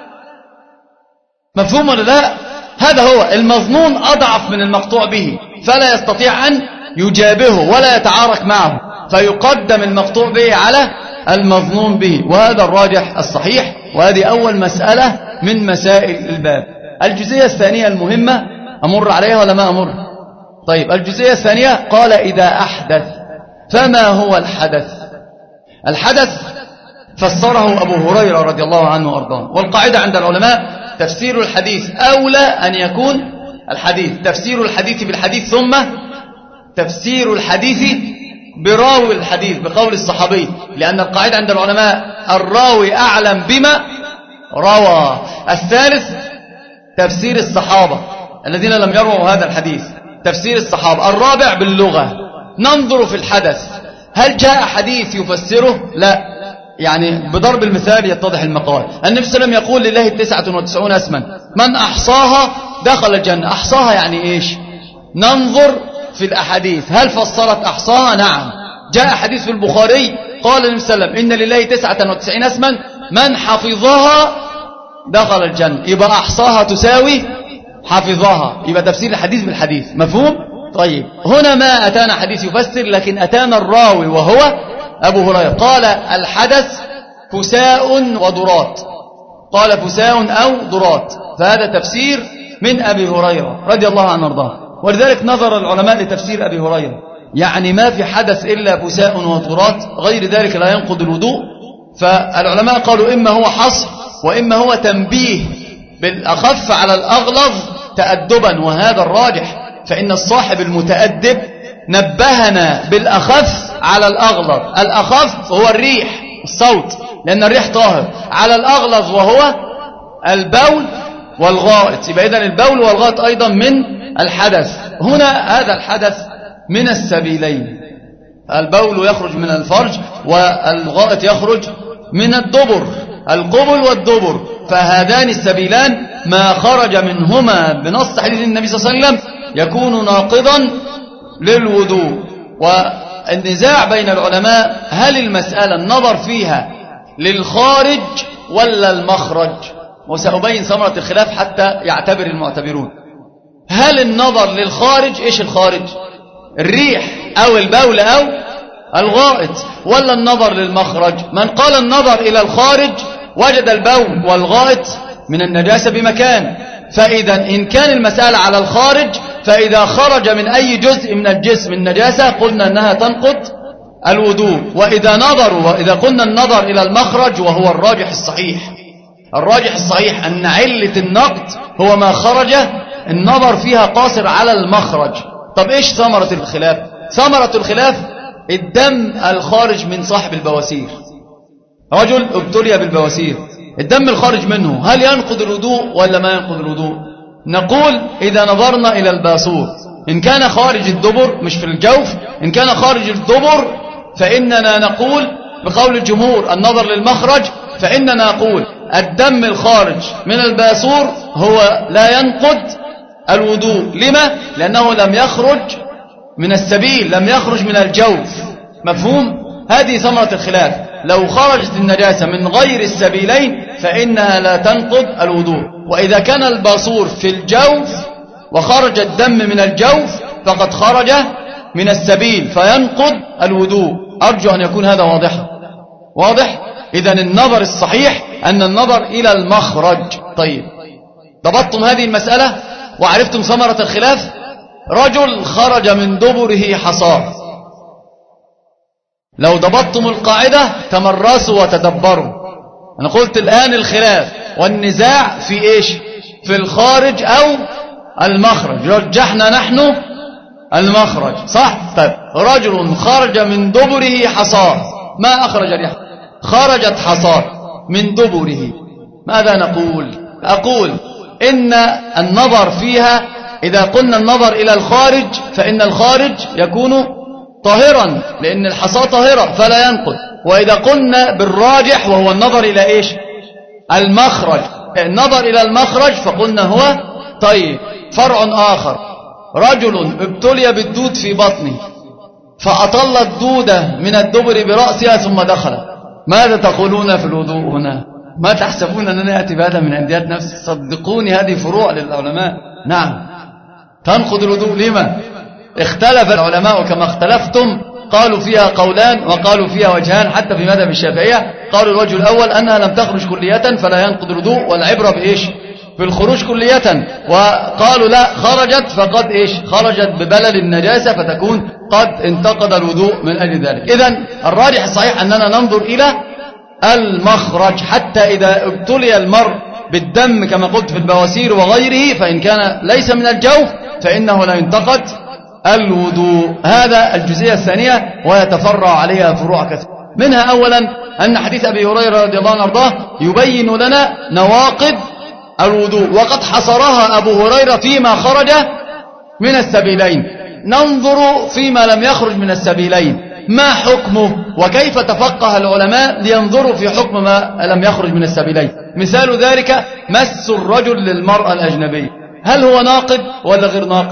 مفهوم ولا لا؟ هذا هو المظنون أضعف من المقطوع به، فلا يستطيع أن يجابهه ولا يتعارك معه، فيقدم المقطوع به على المظنون به. وهذا الراجح الصحيح. وهذه أول مسألة من مسائل الباب. الجزئية الثانية المهمة، أمر عليها ولا ما أمر؟ طيب الجزئية الثانية قال إذا أحدث. فما هو الحدث؟ الحدث فسره أبو هريرة رضي الله عنه وأرضاه. والقاعدة عند العلماء تفسير الحديث أولى أن يكون الحديث تفسير الحديث بالحديث، ثم تفسير الحديث براوي الحديث بقول الصحابي، لأن القاعدة عند العلماء الراوي أعلم بما روى. الثالث تفسير الصحابة الذين لم يرووا هذا الحديث، تفسير الصحابة. الرابع باللغة، ننظر في الحدث هل جاء حديث يفسره؟ لا، يعني بضرب المثال يتضح المقال. النبي صلى الله عليه وسلم يقول لله تسعة وتسعون اسما من أحصاها دخل الجنة. أحصاها يعني إيش؟ ننظر في الأحاديث هل فسرت أحصاها؟ نعم. جاء حديث في البخاري قال النبي صلى الله عليه وسلم إن لله تسعة وتسعين اسما من حفظها دخل الجنة. يبقى أحصاها تساوي حفظها، يبقى تفسير الحديث بالحديث. مفهوم؟ طيب هنا ما أتانا حديث يفسر، لكن أتانا الراوي وهو أبو هريرة قال الحدث فساء ودرات، قال فساء أو درات، فهذا تفسير من أبي هريرة رضي الله عنه وارضاه. ولذلك نظر العلماء لتفسير أبي هريرة، يعني ما في حدث إلا فساء ودرات، غير ذلك لا ينقض الوضوء. فالعلماء قالوا إما هو حصر وإما هو تنبيه بالأخف على الأغلظ تأدبا، وهذا الراجح، فإن الصاحب المتأدب نبهنا بالأخف على الأغلظ. الأخف هو الريح الصوت، لأن الريح طاهر، على الأغلظ وهو البول والغائط. يبقى إذن البول والغائط أيضا من الحدث. هنا هذا الحدث من السبيلين، البول يخرج من الفرج والغائط يخرج من الدبر، القبل والدبر، فهذان السبيلان ما خرج منهما بنص حديث النبي صلى الله عليه وسلم يكون ناقضا للوضوء. والنزاع بين العلماء هل المسألة النظر فيها للخارج ولا المخرج، وسأبين ثمرة الخلاف حتى يعتبر المعتبرون. هل النظر للخارج، إيش الخارج؟ الريح أو البول أو الغائط، ولا النظر للمخرج؟ من قال النظر إلى الخارج وجد البول والغائط من النجاسة بمكان، فإذا إن كان المسألة على الخارج فإذا خرج من أي جزء من الجسم النجاسة قلنا أنها تنقض الوضوء. وإذا نظروا وإذا قلنا النظر إلى المخرج، وهو الراجح الصحيح، الراجح الصحيح أن علة النقض هو ما خرج، النظر فيها قاصر على المخرج. طب إيش ثمرة الخلاف؟ ثمرة الخلاف الدم الخارج من صاحب البواسير، رجل ابتلي بالبواسير، الدم الخارج منه هل ينقض الوضوء ولا ما ينقض الوضوء؟ نقول إذا نظرنا إلى الباسور إن كان خارج الدبر مش في الجوف، إن كان خارج الدبر فإننا نقول بقول الجمهور النظر للمخرج، فإننا نقول الدم الخارج من الباسور هو لا ينقض الوضوء. لما؟ لأنه لم يخرج من السبيل، لم يخرج من الجوف. مفهوم؟ هذه ثمرة الخلاف. لو خرجت النجاسة من غير السبيلين فإنها لا تنقض الوضوء. وإذا كان الباسور في الجوف وخرج الدم من الجوف فقد خرج من السبيل فينقض الوضوء. أرجو أن يكون هذا واضحا. واضح؟ إذن النظر الصحيح أن النظر إلى المخرج. طيب ضبطتم هذه المسألة وعرفتم ثمرة الخلاف. رجل خرج من دبره حصاه، لو ضبطتم القاعدة تمرسوا وتدبروا. أنا قلت الآن الخلاف والنزاع في إيش؟ في الخارج أو المخرج. رجحنا نحن المخرج، صح؟ طيب رجل خرج من دبره حصاه، ما أخرج ريحه، خرجت حصاه من دبره، ماذا نقول؟ أقول إن النظر فيها إذا قلنا النظر إلى الخارج فإن الخارج يكون طاهرا لأن الحصاة طاهرة فلا ينقض. وإذا قلنا بالراجح وهو النظر إلى إيش؟ المخرج، النظر إلى المخرج فقلنا هو طيب. فرع آخر، رجل ابتلي بالدود في بطنه فأطل الدودة من الدبر برأسها ثم دخل، ماذا تقولون في الوضوء هنا؟ ما تحسبون أننا نأتي بهذا من عنديات نفسي؟ صدقوني هذه فروع للعلماء. نعم تنقض الوضوء. لما؟ اختلف العلماء كما اختلفتم، قالوا فيها قولان وقالوا فيها وجهان حتى في مذهب الشافعية. قالوا الوجه الأول أنها لم تخرج كلية فلا ينقض الوضوء، والعبرة بإيش؟ بالخروج كلية. وقالوا لا، خرجت فقد إيش؟ خرجت ببلل النجاسة فتكون قد انتقض الوضوء من أجل ذلك. إذن الراجح الصحيح أننا ننظر إلى المخرج، حتى إذا ابتلي المرء بالدم كما قلت في البواسير وغيره فإن كان ليس من الجوف فإنه لا ينتقد الوضوء. هذا الجزئية الثانية ويتفرع عليها فروع كثيرة. منها أولا أن حديث أبي هريرة رضي الله عنه وارضاه يبين لنا نواقض الوضوء، وقد حصرها أبو هريرة فيما خرج من السبيلين. ننظر فيما لم يخرج من السبيلين ما حكمه، وكيف تفقه العلماء لينظروا في حكم ما لم يخرج من السبيلين. مثال ذلك مس الرجل للمرأة الأجنبية، هل هو ناقض ولا غير ناقض؟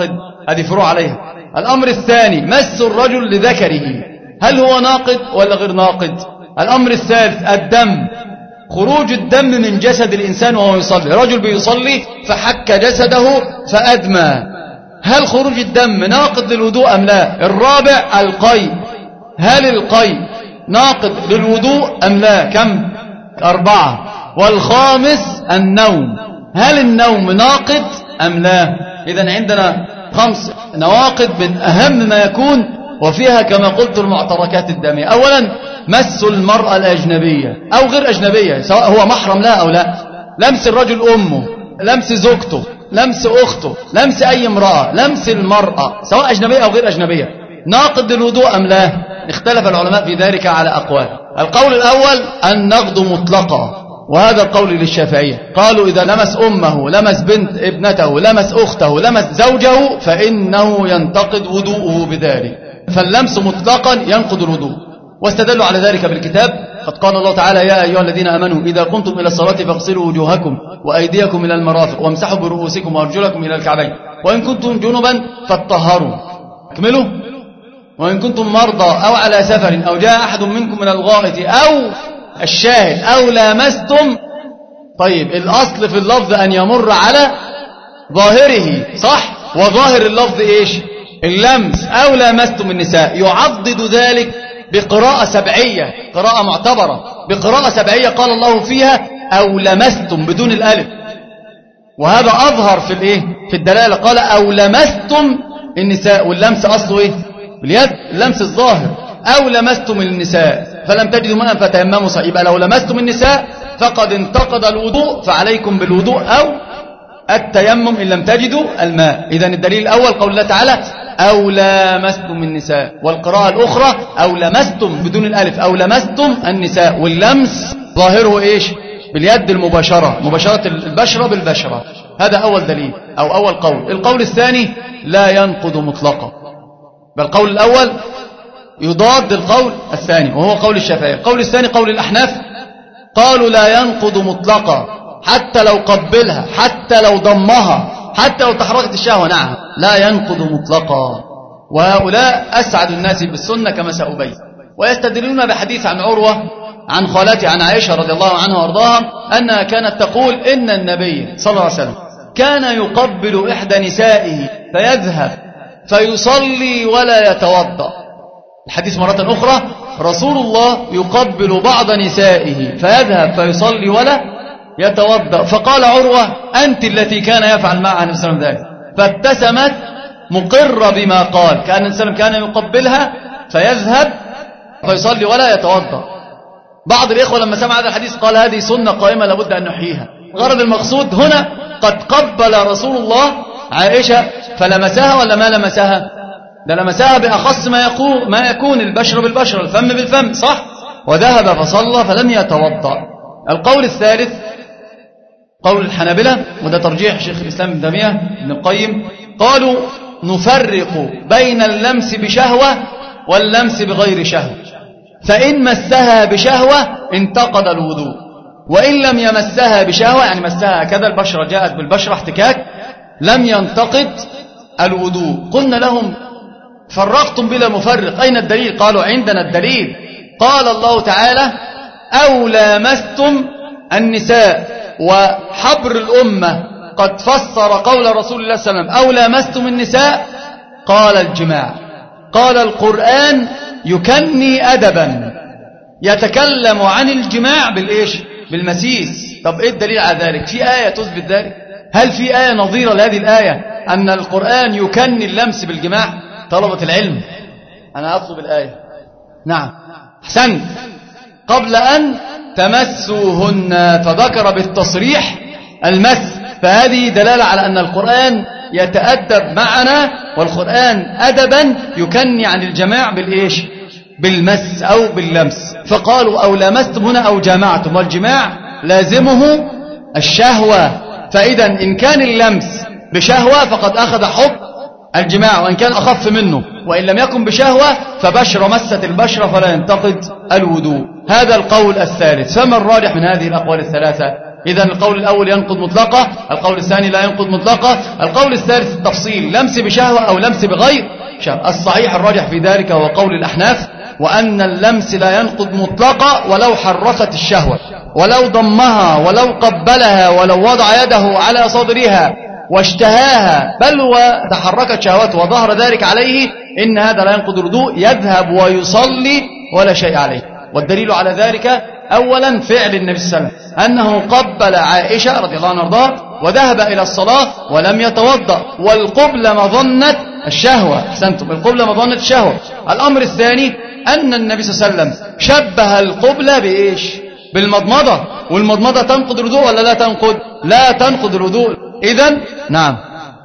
هذه فروع عليها. الأمر الثاني مس الرجل لذكره، هل هو ناقض ولا غير ناقض؟ الأمر الثالث الدم، خروج الدم من جسد الإنسان وهو يصلي، رجل بيصلي فحك جسده فأدمى، هل خروج الدم ناقض للوضوء أم لا؟ الرابع القي، هل القي ناقض للوضوء أم لا؟ كم؟ أربعة. والخامس النوم، هل النوم ناقض أم لا؟ إذن عندنا خمس نواقض من أهم ما يكون، وفيها كما قلت المعتركات الدمية. أولا مس المرأة الأجنبية أو غير أجنبية، سواء هو محرم لا أو لا، لمس الرجل أمه، لمس زوجته، لمس أخته، لمس أي امرأة، لمس المرأة سواء أجنبية أو غير أجنبية، ناقض للوضوء أم لا؟ اختلف العلماء في ذلك على أقوال. القول الأول النقض مطلقا، وهذا القول للشافعية، قالوا إذا لمس أمه، لمس بنت ابنته، لمس أخته، لمس زوجه، فإنه ينتقد وضوءه بذلك، فاللمس مطلقا ينقض الوضوء. واستدلوا على ذلك بالكتاب، قد قال الله تعالى يا أيها الذين آمنوا إذا قمتم إلى الصلاة فاغسلوا وجوهكم وأيديكم إلى المرافق وامسحوا برؤوسكم وأرجلكم إلى الكعبين وإن كنتم جنبا فاطهروا، اكملوا، وإن كنتم مرضى أو على سفر أو جاء أحد منكم من الغائط أو الشاهد أو لامستم. طيب الأصل في اللفظ أن يمر على ظاهره، صح؟ وظاهر اللفظ إيش؟ اللمس. أو لامستم النساء، يعضد ذلك بقراءة سبعية، قراءة معتبرة، بقراءة سبعية قال الله فيها أو لمستم بدون الألف، وهذا أظهر في الإيه؟ في الدلالة، قال أو لمستم النساء، واللمس أصله إيه؟ باليد، اللمس الظاهر. أو لمستم النساء فلم تجدوا ماء فتيمموا صعيدا، يبقى لو لمستم النساء فقد انتقض الوضوء، فعليكم بالوضوء أو التيمم إن لم تجدوا الماء. إذن الدليل الأول قول الله تعالى أو لمستم النساء، والقراءة الأخرى أو لمستم بدون الألف، أو لمستم النساء، واللمس ظاهره إيش؟ باليد المباشرة، مباشرة البشرة بالبشرة. هذا أول دليل أو أول قول. القول الثاني لا ينقض مطلقا، بل القول الأول يضاد القول الثاني وهو قول الشافعية. القول الثاني قول الأحناف، قالوا لا ينقض مطلقا، حتى لو قبلها، حتى لو ضمها، حتى لو تحركت الشهوة، نعم لا ينقض مطلقا. وهؤلاء أسعد الناس بالسنة كما سأبين. ويستدلون بحديث عن عروة عن خالته عن عائشة رضي الله عنها وارضاها أنها كانت تقول إن النبي صلى الله عليه وسلم كان يقبل إحدى نسائه فيذهب فيصلي ولا يتوضأ. الحديث مرة أخرى رسول الله يقبل بعض نسائه فيذهب فيصلي ولا يتوضأ. فقال عروة أنت التي كان يفعل معها النبي صلى الله عليه وسلم، فابتسمت مقرة بما قال، كان النبي صلى الله عليه وسلم كان يقبلها فيذهب فيصلي ولا يتوضأ. بعض الإخوة لما سمع هذا الحديث قال هذه سنة قائمة لابد أن نحييها. غرض المقصود هنا قد قبل رسول الله عائشة فلمسها ولا ما لمسها؟ ده لمسها بأخص ما يكون ما يكون البشر بالبشر، الفم بالفم، صح؟ وذهب فصلى فلم يتوضأ. القول الثالث قول الحنابلة، وده ترجيح شيخ الإسلام ابن تيمية ابن القيم، قالوا نفرق بين اللمس بشهوة واللمس بغير شهوة، فإن مسها بشهوة انتقض الوضوء، وإن لم يمسها بشهوة يعني مسها كذا البشرة جاءت بالبشرة احتكاك لم ينتقض الوضوء. قلنا لهم فرقتم بلا مفرق، أين الدليل؟ قالوا عندنا الدليل، قال الله تعالى أو لامستم النساء، وحبر الأمة قد فسر قول رسول الله صلى الله عليه وسلم أو لامستم النساء قال الجماع. قال القرآن يكني أدبا يتكلم عن الجماع بالإيش؟ بالمسيس. طب إيه الدليل على ذلك؟ في آية تثبت ذلك؟ هل في آية نظيرة لهذه الآية أن القرآن يكني اللمس بالجماع؟ طلبة العلم أنا أطلب الآية. نعم أحسنت. قبل أن تمسوهن، فذكر بالتصريح المس، فهذه دلالة على أن القرآن يتأدب معنا، والقرآن أدبا يكني عن الجماع بالإيش؟ بالمس أو باللمس. فقالوا أو لمستم هنا أو جامعتم، والجماع لازمه الشهوة، فإذا إن كان اللمس بشهوة فقد أخذ حكم الجماع، وإن كان أخف منه، وإن لم يكن بشهوة فبشر مست البشرة فلا ينتقد الوضوء. هذا القول الثالث. فما الراجح من هذه الأقوال الثلاثة؟ إذن القول الأول ينقض مطلقة، القول الثاني لا ينقض مطلقة، القول الثالث التفصيل، لمس بشهوة أو لمس بغير شهوة. الصحيح الراجح في ذلك هو قول الأحناف، وأن اللمس لا ينقض مطلقة ولو حركت الشهوة، ولو ضمها، ولو قبلها، ولو وضع يده على صدرها واشتهاها، بل وتحركت شهوته وظهر ذلك عليه، إن هذا لا ينقض الوضوء، يذهب ويصلي ولا شيء عليه. والدليل على ذلك أولا فعل النبي صلى الله عليه وسلم، أنه قبل عائشة رضي الله عنها وارضاها وذهب إلى الصلاة ولم يتوضأ، والقبلة مظنة الشهوة. أحسنتم، القبلة مظنة الشهوة. الأمر الثاني أن النبي صلى الله عليه وسلم شبه القبلة بإيش؟ بالمضمضة، والمضمضة تنقض الوضوء ولا لا تنقض؟ لا تنقض الوضوء. إذن نعم،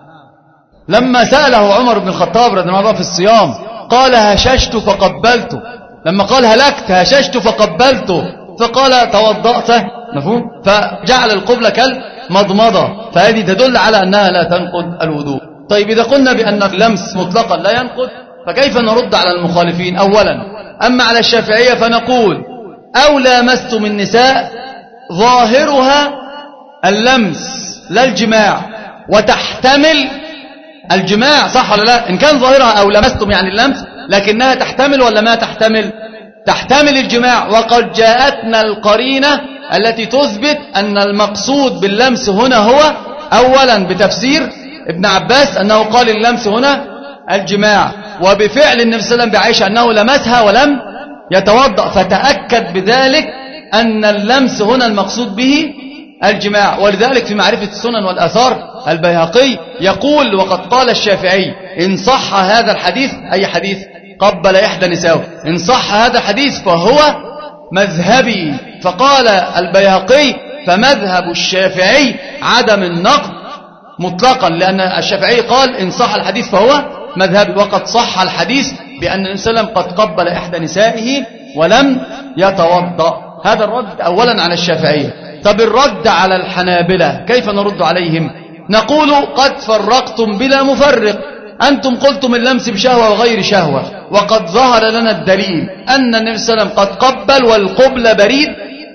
لما سأله عمر بن الخطاب رضي الله عنه في الصيام قال هششت فقبلته، لما قال هلكت هششت فقبلته، فقال توضأت، مفهوم؟ فجعل القبلة كالمضمضة، فهذه تدل على أنها لا تنقض الوضوء. طيب إذا قلنا بأن اللمس مطلقا لا ينقض، فكيف نرد على المخالفين؟ أولا، أما على الشافعية فنقول أو لامستم النساء ظاهرها اللمس لا الجماع، وتحتمل الجماع، صح ولا لا؟ إن كان ظاهرها أو لمستم يعني اللمس، لكنها تحتمل ولا ما تحتمل؟ تحتمل الجماع. وقد جاءتنا القرينة التي تثبت أن المقصود باللمس هنا هو أولا بتفسير ابن عباس أنه قال اللمس هنا الجماع، وبفعل النبي صلى الله عليه وسلم بعائشة أنه لمسها ولم يتوضأ، فتأكد بذلك أن اللمس هنا المقصود به الجماع. ولذلك في معرفة السنن والآثار البيهقي يقول وقد قال الشافعي إن صح هذا الحديث، أي حديث؟ قبل إحدى نساءه، إن صح هذا الحديث فهو مذهبي. فقال البيهقي فمذهب الشافعي عدم النقض مطلقا، لأن الشافعي قال إن صح الحديث فهو مذهبي، وقد صح الحديث بأن النبي صلى الله عليه وسلم قد قبل إحدى نسائه ولم يتوضأ. هذا الرد أولا على الشافعية. طب الرد على الحنابلة كيف نرد عليهم؟ نقول قد فرقتم بلا مفرق، أنتم قلتم اللمس بشهوة وغير شهوة، وقد ظهر لنا الدليل أن النبي صلى الله عليه وسلم قد قبل والقبل بريد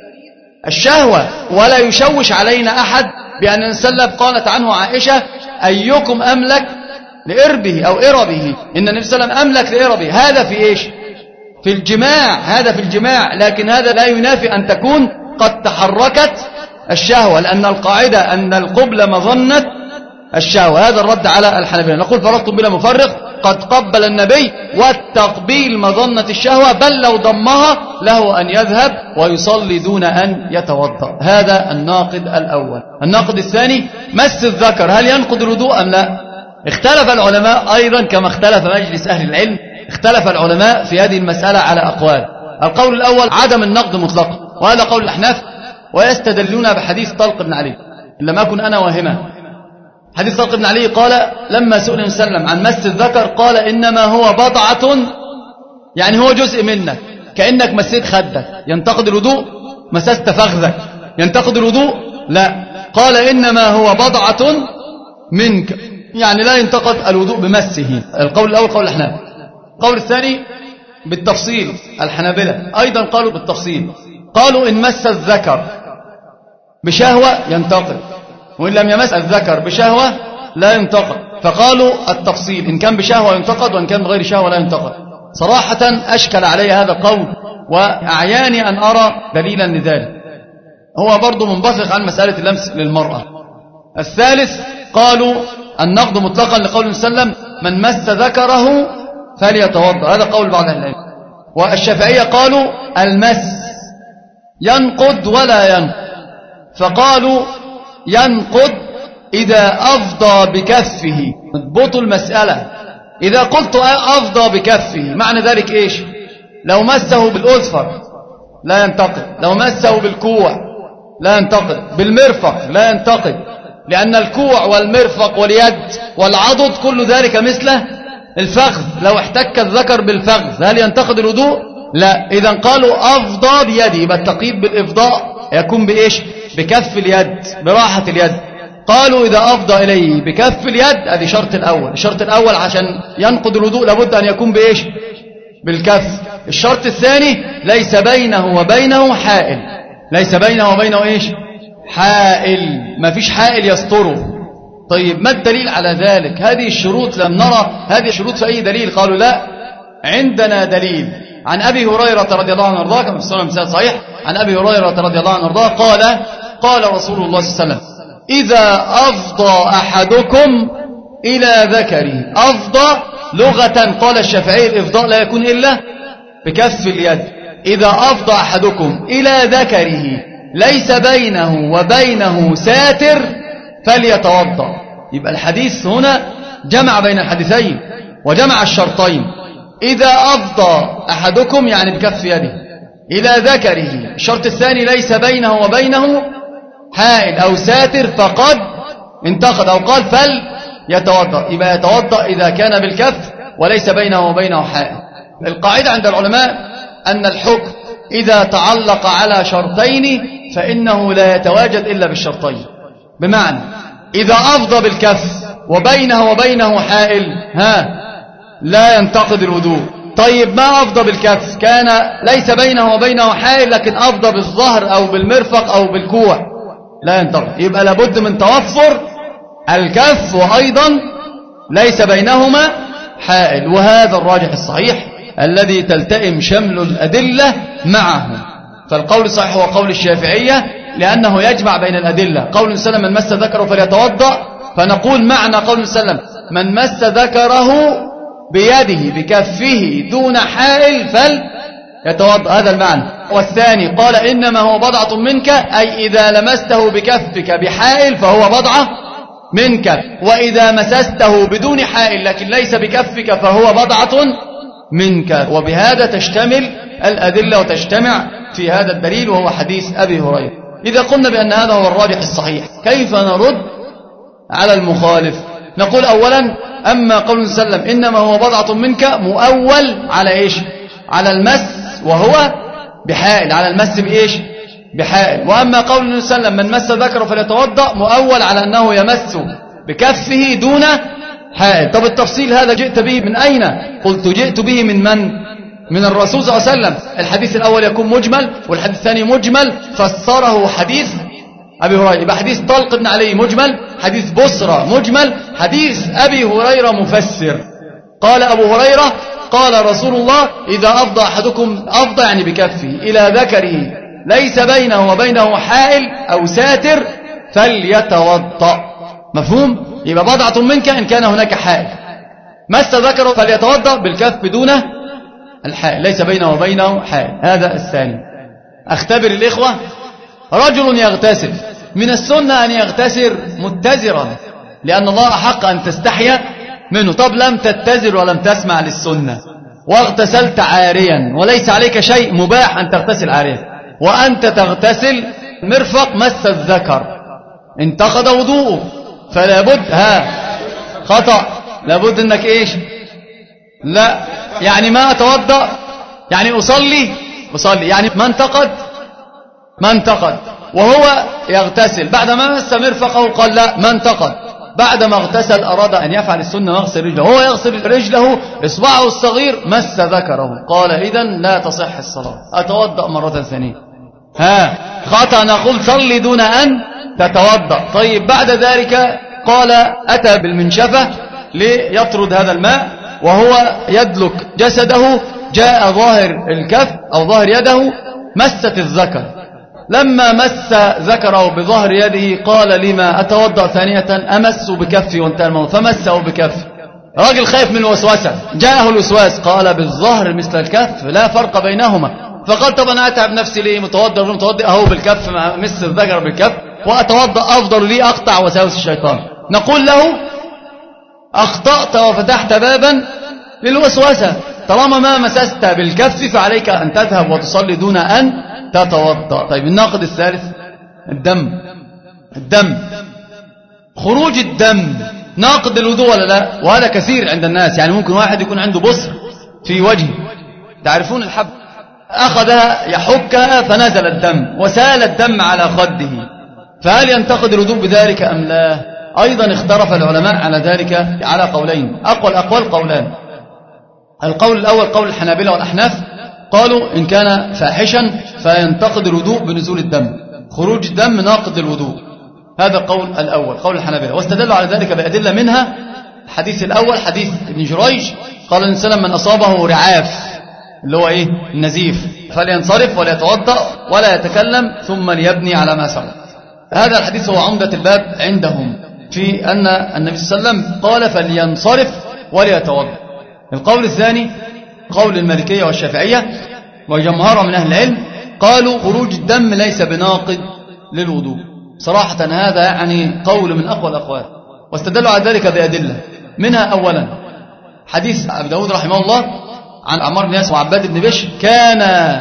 الشهوة، ولا يشوش علينا أحد بأن النبي صلى الله عليه وسلم قالت عنه عائشة أيكم أملك لإربه أو إربه، إن النبي صلى الله عليه وسلم أملك لإربه. هذا في إيش؟ في الجماع، هذا في الجماع، لكن هذا لا ينافي أن تكون قد تحركت الشهوة، لأن القاعدة أن القبلة مظنة الشهوة. هذا الرد على الحنابلة. نقول فرقتم بلا مفرق، قد قبل النبي والتقبيل مظنة الشهوة، بل لو ضمها له أن يذهب ويصلي دون أن يتوضأ. هذا الناقض الأول. الناقض الثاني مس الذكر، هل ينقض الوضوء أم لا؟ اختلف العلماء أيضا كما اختلف مجلس أهل العلم، اختلف العلماء في هذه المسألة على أقوال. القول الأول عدم النقض مطلقا، وهذا قول الأحناف، ويستدلون بحديث طلق بن علي إن لم أكن أنا واهما. حديث طلق بن علي قال لما سئل النبي صلى الله عليه وسلم عن مس الذكر قال إنما هو بضعة، يعني هو جزء منك، كأنك مسيت خدك ينتقد الوضوء، مسست فخذك ينتقد الوضوء؟ لا، قال إنما هو بضعة منك، يعني لا ينتقد الوضوء بمسه. القول الأول قول الأحناف. القول الثاني بالتفصيل، الحنابلة أيضا قالوا بالتفصيل، قالوا إن مس الذكر بشهوة ينتقد، وإن لم يمس الذكر بشهوة لا ينتقد. فقالوا التفصيل، إن كان بشهوة ينتقد وإن كان بغير شهوة لا ينتقد. صراحة أشكل علي هذا القول، وأعياني أن أرى دليلا لذلك. هو برضو منبثق عن مسألة اللمس للمرأة. الثالث قالوا النقض مطلقا لقول النبي صلى الله عليه وسلم من مس ذكره فليتوضأ، هذا قول بعض أهل العلم. والشافعية قالوا المس ينقض ولا ينقض، فقالوا ينقض إذا أفضى بكفه. اضبطوا المسألة، إذا قلت أفضى بكفه معنى ذلك إيش؟ لو مسه بالأظفر لا ينتقد، لو مسه بالكوع لا ينتقد، بالمرفق لا ينتقد، لأن الكوع والمرفق واليد والعضد كل ذلك مثله الفخذ، لو احتك الذكر بالفخذ هل ينتقد الوضوء؟ لا. إذا قالوا أفضى بيده، يبقى التقييد بالإفضاء يكون بإيش؟ بكف اليد، براحة اليد. قالوا إذا أفضى إليه بكف اليد، هذه شرط الأول. الشرط الأول عشان ينقض الوضوء لابد أن يكون بإيش؟ بالكف. الشرط الثاني ليس بينه وبينه حائل، ليس بينه وبينه إيش؟ حائل، ما فيش حائل يستره. طيب ما الدليل على ذلك؟ هذه الشروط لم نرى هذه الشروط في أي دليل. قالوا لا، عندنا دليل. عن أبي هريرة رضي الله عنه وارضاه كما في السنن مثال صحيح، عن أبي هريرة رضي الله عنه وارضاه قال قال رسول الله صلى الله عليه وسلم: إذا أفضى أحدكم إلى ذكره. أفضى لغة قال الشافعي الإفضاء لا يكون إلا بكف اليد. إذا أفضى أحدكم إلى ذكره ليس بينه وبينه ساتر فليتوضأ. يبقى الحديث هنا جمع بين الحديثين وجمع الشرطين. إذا أفضى أحدكم يعني بكف يده إلى ذكره، الشرط الثاني ليس بينه وبينه حائل أو ساتر فقد انتقد، أو قال فليتوضأ. يبقى يتوضأ إذا كان بالكف وليس بينه وبينه حائل. القاعدة عند العلماء أن الحكم إذا تعلق على شرطين فإنه لا يتواجد إلا بالشرطين. بمعنى إذا أفضى بالكف وبينه وبينه حائل ها لا ينتقد الوضوء. طيب ما أفضى بالكف؟ كان ليس بينه وبينه حائل لكن أفضى بالظهر أو بالمرفق أو بالكوع، لا ينتقد. يبقى لابد من توفر الكف وأيضا ليس بينهما حائل، وهذا الراجح الصحيح الذي تلتئم شمل الأدلة معه. فالقول الصحيح هو قول الشافعية لأنه يجمع بين الأدلة. قول سلم من مس ذكره فليتوضأ، فنقول معنى قول سلم من مس ذكره بيده بكفه دون حائل فليتوضأ، هذا المعنى. والثاني قال إنما هو بضعة منك، أي إذا لمسته بكفك بحائل فهو بضعة منك، وإذا مسسته بدون حائل لكن ليس بكفك فهو بضعة منك. وبهذا تشتمل الأدلة وتجتمع في هذا الدليل وهو حديث أبي هريرة. إذا قلنا بأن هذا هو الراجح الصحيح كيف نرد على المخالف؟ نقول أولا أما قول سلم إنما هو بضعة منك مؤول على إيش؟ على المس وهو بحائل، على المس بإيش؟ بحائل. وأما قول سلم من مس ذكره فليتوضأ مؤول على أنه يمس بكفه دون حائل. طب التفصيل هذا جئت به من أين؟ قلت جئت به من من؟ من الرسول صلى الله عليه وسلم. الحديث الأول يكون مجمل والحديث الثاني مجمل، فسره حديث أبي هريرة. يبقى حديث طلق بن علي مجمل، حديث بصرة مجمل، حديث أبي هريرة مفسر. قال أبو هريرة قال رسول الله إذا أفضى أحدكم، أفضى يعني بكفه، إلى ذكره ليس بينه وبينه حائل أو ساتر فليتوضأ. مفهوم؟ يبقى بضعة منك إن كان هناك حائل، مس ذكره فليتوضأ بالكف بدون الحائل، ليس بينه وبينه حائل. هذا الثاني. أختبر الإخوة، رجل يغتسل، من السنة أن يغتسل متزرا لأن الله أحق أن تستحيا منه. طب لم تتزر ولم تسمع للسنة واغتسلت عاريا وليس عليك شيء، مباح أن تغتسل عاريا، وأنت تغتسل مرفق مس الذكر انتقد وضوءه، فلا بد ها خطأ، لابد أنك إيش؟ لا يعني ما أتوضأ يعني أصلي أصلي يعني ما انتقد ما انتقد وهو يغتسل بعد ما مس مرفقه قال لا ما انتقد. بعد ما اغتسل أراد أن يفعل السنة ويغسل رجله، هو يغسل رجله إصبعه الصغير مس ذكره، قال إذن لا تصح الصلاة، أتوضأ مرة ثانية. ها خطأ، نقول صلي دون أن تتوضأ. طيب بعد ذلك قال أتى بالمنشفة ليطرد هذا الماء وهو يدلك جسده، جاء ظاهر الكف أو ظاهر يده مست الذكر، لما مس ذكره بظهر يده قال لما أتوضأ ثانية؟ أمس بكفي وانتهى الموضوع، فمسه بكفي. راجل خايف من الوسوسة، جاءه الوسواس قال بالظهر مثل الكف لا فرق بينهما، فقال طب أنا أتعب نفسي ليه؟ متوضأ متوضأ أهو بالكف، مس الذكر بالكف وأتوضأ أفضل لي، أقطع وساوس الشيطان. نقول له أخطأت وفتحت بابا للوسوسة، طالما ما مسست بالكف فعليك أن تذهب وتصلي دون أن تتوضأ. طيب الناقض الثالث الدم. الدم خروج الدم ناقض الوضوء ولا لا؟ وهذا كثير عند الناس، يعني ممكن واحد يكون عنده بصر في وجهه، تعرفون الحب، أخذها يحكها فنزل الدم وسال الدم على خده، فهل ينتقد الوضوء بذلك أم لا؟ أيضا اختلف العلماء على ذلك على قولين، أقوى الأقوال قولان. القول الأول قول الحنابلة والأحناف، قالوا إن كان فاحشا فينتقد الوضوء بنزول الدم، خروج الدم ناقض للوضوء. هذا القول الأول، قول الحنابلة، واستدلوا على ذلك بأدلة منها الحديث الأول حديث ابن جريج قال النبي صلى الله عليه وسلم: من أصابه رعاف اللي هو إيه؟ النزيف فلينصرف وليتوضأ ولا يتكلم ثم ليبني على ما سبق. هذا الحديث هو عمدة الباب عندهم في أن النبي صلى الله عليه وسلم قال فلينصرف وليتوضأ. القول الثاني قول المالكية والشافعية وجمهور من أهل العلم، قالوا خروج الدم ليس بناقض للوضوء. صراحة هذا يعني قول من أقوى الأقوال، واستدلوا على ذلك بأدلة منها أولا حديث أبي داود رحمه الله عن عمار بن ياسر وعباد بن بشر، كان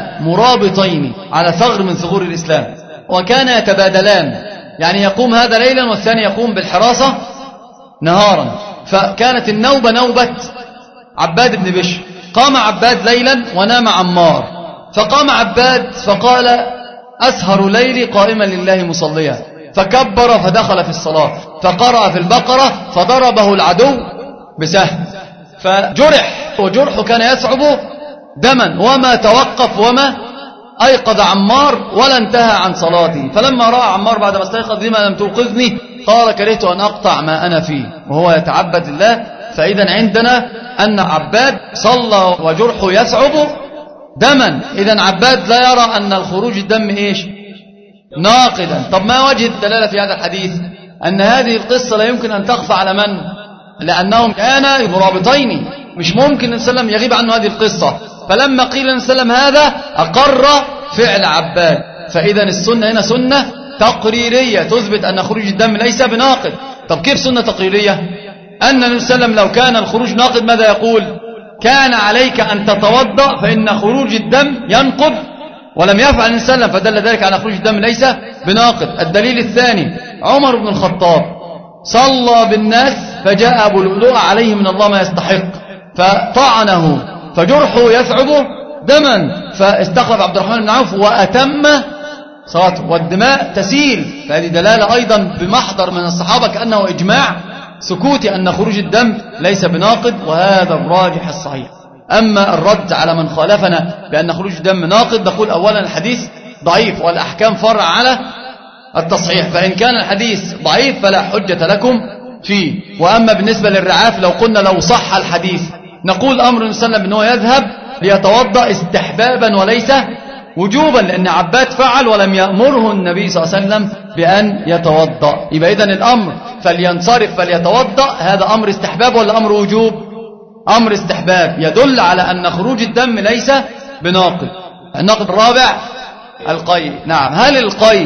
مرابطين على ثغر من ثغور الإسلام وكان يتبادلان، يعني يقوم هذا ليلا والثاني يقوم بالحراسة نهارا، فكانت النوبة نوبة عباد بن بشر. قام عباد ليلا ونام عمار، فقام عباد فقال: أسهر ليلي قائما لله مصليا، فكبر فدخل في الصلاة فقرأ في البقرة فضربه العدو بسهم فجرح، وجرحه كان يسعب دما وما توقف وما أيقظ عمار ولا انتهى عن صلاته. فلما رأى عمار بعد ما استيقظ: لما لم توقظني؟ قال: كرهت أن أقطع ما أنا فيه، وهو يتعبد الله. فإذا عندنا أن عباد صلى وجرحه يسعب دما، إذن عباد لا يرى أن الخروج الدم إيش؟ ناقدا. طب ما وجه الدلالة في هذا الحديث؟ أن هذه القصة لا يمكن أن تخفى على من؟ لأنهم كانا مرابطين، مش ممكن النبي صلى الله عليه وسلم يغيب عنه هذه القصة. فلما قيل النبي صلى الله عليه وسلم هذا أقر فعل عباد. فإذا السنة هنا سنة تقريرية تثبت أن خروج الدم ليس بناقد. طب كيف سنة تقريرية؟ أن النبي صلى الله عليه وسلم لو كان الخروج ناقد ماذا يقول؟ كان عليك أن تتوضأ فإن خروج الدم ينقض، ولم يفعل النبي صلى الله عليه وسلم، فدل ذلك على خروج الدم ليس بناقد. الدليل الثاني عمر بن الخطاب صلى بالناس فجاء أبو لؤلؤة عليه من الله ما يستحق فطعنه فجرحه يثعب دما، فاستخلف عبد الرحمن بن عوف وأتم صلاته والدماء تسيل. فهذه دلالة أيضا بمحضر من الصحابة كأنه إجماع سكوتي أن خروج الدم ليس بناقد، وهذا الراجح الصحيح. أما الرد على من خالفنا بأن خروج الدم ناقد، نقول أولا الحديث ضعيف والأحكام فرع على التصحيح، فإن كان الحديث ضعيف فلا حجة لكم فيه. وأما بالنسبة للرعاف لو قلنا لو صح الحديث نقول أمر النبي صلى الله عليه وسلم أنه يذهب ليتوضأ استحبابا وليس وجوبا، لأن عباد فعل ولم يأمره النبي صلى الله عليه وسلم بأن يتوضأ. يبقى إذن الأمر فلينصرف فليتوضأ هذا أمر استحباب ولا أمر وجوب؟ أمر استحباب، يدل على أن خروج الدم ليس بناقض. الناقض الرابع القيء. نعم، هل القيء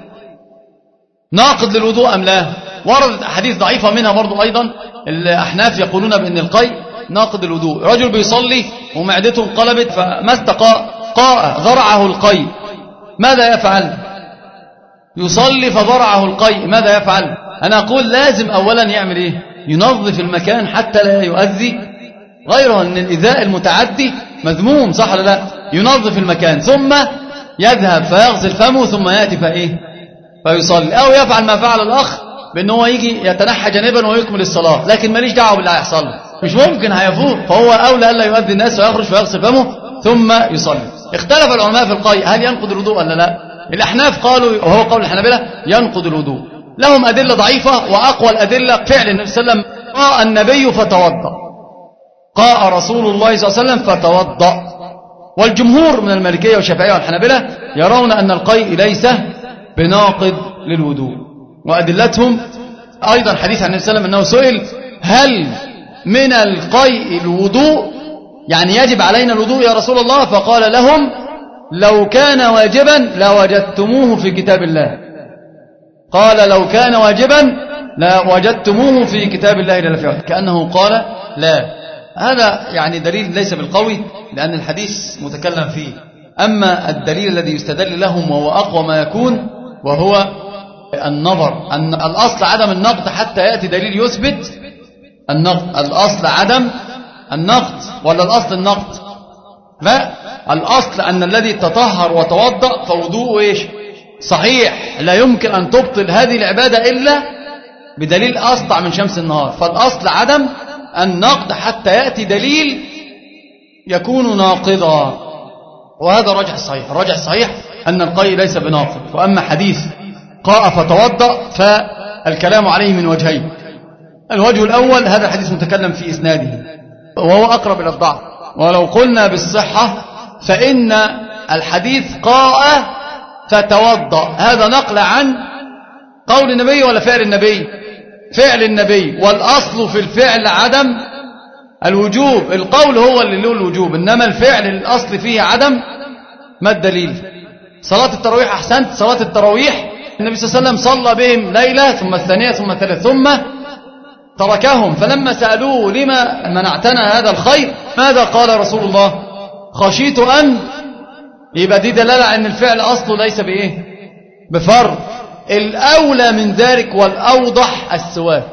ناقض للوضوء أم لا؟ وردت أحاديث ضعيفة منها برضو أيضا الأحناف يقولون بأن القيء ناقض الوضوء. رجل بيصلي ومعدته انقلبت فما استقى قاء ضرعه القيء، ماذا يفعل؟ يصلي فضرعه القيء، ماذا يفعل؟ أنا أقول لازم أولا يعمل إيه؟ ينظف المكان حتى لا يؤذي غيره، أن الإذاء المتعدي مذموم، صح ولا لا؟ ينظف المكان ثم يذهب فيغسل فمه ثم يأتي فإيه؟ فيصلي. أو يفعل ما فعل الأخ بأنه هو يجي يتنحى جانبا ويكمل الصلاة، لكن ماليش دعوه باللي هيحصل، مش ممكن هيفوق، فهو أولى ألا يؤذي الناس ويخرج فيغسل فمه ثم يصلي. اختلف العلماء في القيء هل ينقض الوضوء ولا لا؟ الأحناف قالوا وهو قول الحنابلة ينقض الوضوء، لهم أدلة ضعيفة، وأقوى الأدلة فعل النبي صلى الله عليه وسلم قاء النبي فتوضأ، قاء رسول الله صلى الله عليه وسلم فتوضأ. والجمهور من المالكية والشافعية والحنابلة يرون أن القيء ليس بناقض للوضوء. وأدلتهم أيضا حديث عن النبي صلى الله عليه وسلم أنه سئل هل من القيء الوضوء، يعني يجب علينا الوضوء يا رسول الله؟ فقال لهم لو كان واجبا لوجدتموه في كتاب الله. قال لو كان واجبا لوجدتموه في كتاب الله لا في، كأنه قال لا. هذا يعني دليل ليس بالقوي لأن الحديث متكلم فيه. أما الدليل الذي يستدل لهم وهو أقوى ما يكون وهو النظر، أن الأصل عدم النقد حتى يأتي دليل يثبت النقد. الأصل عدم النقد ولا الأصل النقد؟ لا، الأصل أن الذي تطهر وتوضأ فوضوءه إيش؟ صحيح، لا يمكن أن تبطل هذه العبادة إلا بدليل أسطع من شمس النهار. فالأصل عدم النقد حتى يأتي دليل يكون ناقضا، وهذا الرجح الصحيح. الرجح الصحيح أن القيء ليس بناقض. وأما حديث قاء فتوضأ فالكلام عليه من وجهين. الوجه الأول هذا الحديث متكلم في إسناده وهو أقرب إلى الضعف، ولو قلنا بالصحة فإن الحديث قاء فتوضأ هذا نقل عن قول النبي ولا فعل النبي؟ فعل النبي، والأصل في الفعل عدم الوجوب، القول هو اللي له الوجوب، إنما الفعل الأصل فيه عدم. ما الدليل؟ صلاة التراويح، أحسنت، صلاة التراويح النبي صلى الله عليه وسلم صلى بهم ليلة ثم الثانية ثم الثالثة ثم تركهم، فلما سألوه لما منعتنا هذا الخير ماذا قال رسول الله؟ خشيت أن، يبقى دي دلالة أن الفعل أصله ليس بإيه؟ بفرض. الأولى من ذلك والأوضح السواك،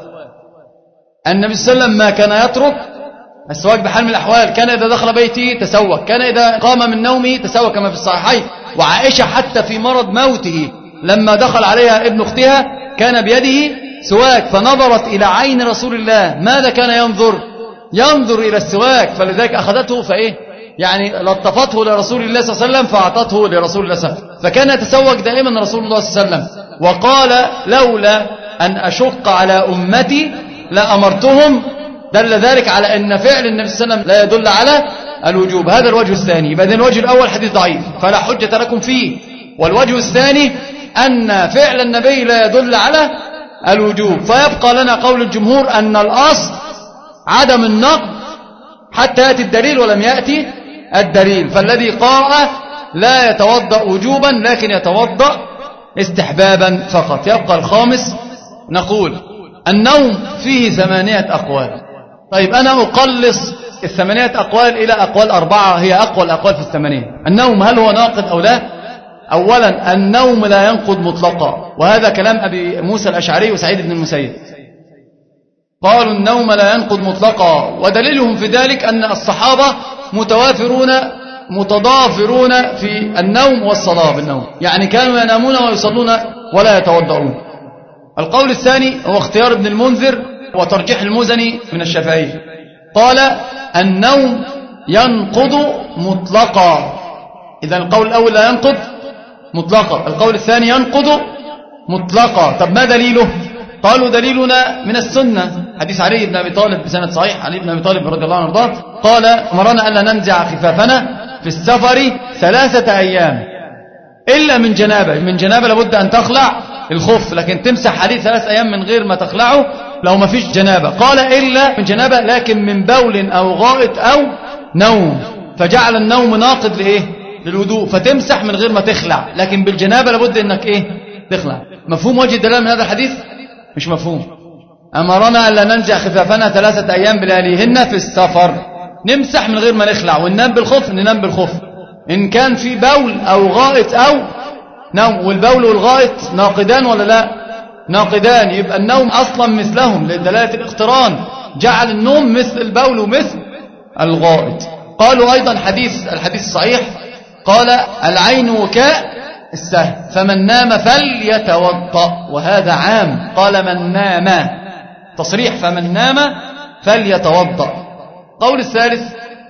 النبي صلى الله عليه وسلم ما كان يترك السواك بحال من الأحوال، كان إذا دخل بيته تسوك، كان إذا قام من نومه تسوك كما في الصحيحين. وعائشة حتى في مرض موته لما دخل عليها ابن أختها كان بيده سواك، فنظرت إلى عين رسول الله ماذا كان ينظر؟ ينظر إلى السواك، فلذلك أخذته فإيه؟ يعني لطفته لرسول الله صلى الله عليه وسلم فأعطته لرسول الله صلى الله عليه وسلم، فكان يتسوك دائما رسول الله صلى الله عليه وسلم. وقال لولا أن أشق على أمتي لأمرتهم، دل ذلك على أن فعل النبي صلى الله عليه وسلم لا يدل على الوجوب. هذا الوجه الثاني. بعدين الوجه الأول حديث ضعيف فلا حجة لكم فيه، والوجه الثاني أن فعل النبي لا يدل على الوجوب، فيبقى لنا قول الجمهور أن الأصل عدم النقض حتى يأتي الدليل، ولم يأتي الدليل، فالذي قاء لا يتوضأ وجوبا لكن يتوضأ استحبابا فقط. يبقى الخامس، نقول النوم فيه ثمانية أقوال. طيب أنا أقلص الثمانية أقوال إلى أقوال أربعة هي أقوى الأقوال في الثمانية. النوم هل هو ناقض أو لا؟ أولا النوم لا ينقض مطلقا، وهذا كلام أبي موسى الأشعري وسعيد بن المسيب، قالوا النوم لا ينقض مطلقا، ودليلهم في ذلك أن الصحابة متوافرون متضافرون في النوم والصلاة بالنوم، يعني كانوا ينامون ويصلون ولا يتوضؤون. القول الثاني هو اختيار ابن المنذر وترجيح المزني من الشافعي، قال النوم ينقض مطلقا. إذا القول الأول لا ينقض مطلقا، القول الثاني ينقض مطلقا. طب ما دليله؟ قالوا دليلنا من السنة، حديث علي بن أبي طالب بسند صحيح، علي بن أبي طالب رضي الله عنه وارضاه قال أمرنا ألا ننزع خفافنا في السفر ثلاثة أيام إلا من جنابة. من جنابة لابد أن تخلع الخف، لكن تمسح عليه ثلاث أيام من غير ما تخلعه لو ما فيش جنابة. قال إلا من جنابة، لكن من بول أو غائط أو نوم، فجعل النوم ناقض لإيه؟ للوضوء، فتمسح من غير ما تخلع، لكن بالجنابة لابد أنك إيه؟ تخلع. مفهوم وجه الدلالة من هذا الحديث؟ مش مفهوم. أمرنا ألا ننزع خفافنا ثلاثة أيام بلياليهن في السفر، نمسح من غير ما نخلع، وننام بالخف ننام بالخف إن كان في بول أو غائط أو نوم. والبول والغائط ناقدان ولا لا؟ ناقدان، يبقى النوم أصلا مثلهم لدلالة الاقتران، جعل النوم مثل البول ومثل الغائط. قالوا أيضا حديث الحديث الصحيح قال العين وكاء السهل، فمن نام فليتوضأ، وهذا عام، قال من نام، تصريح فمن نام فليتوضأ. قول الثالث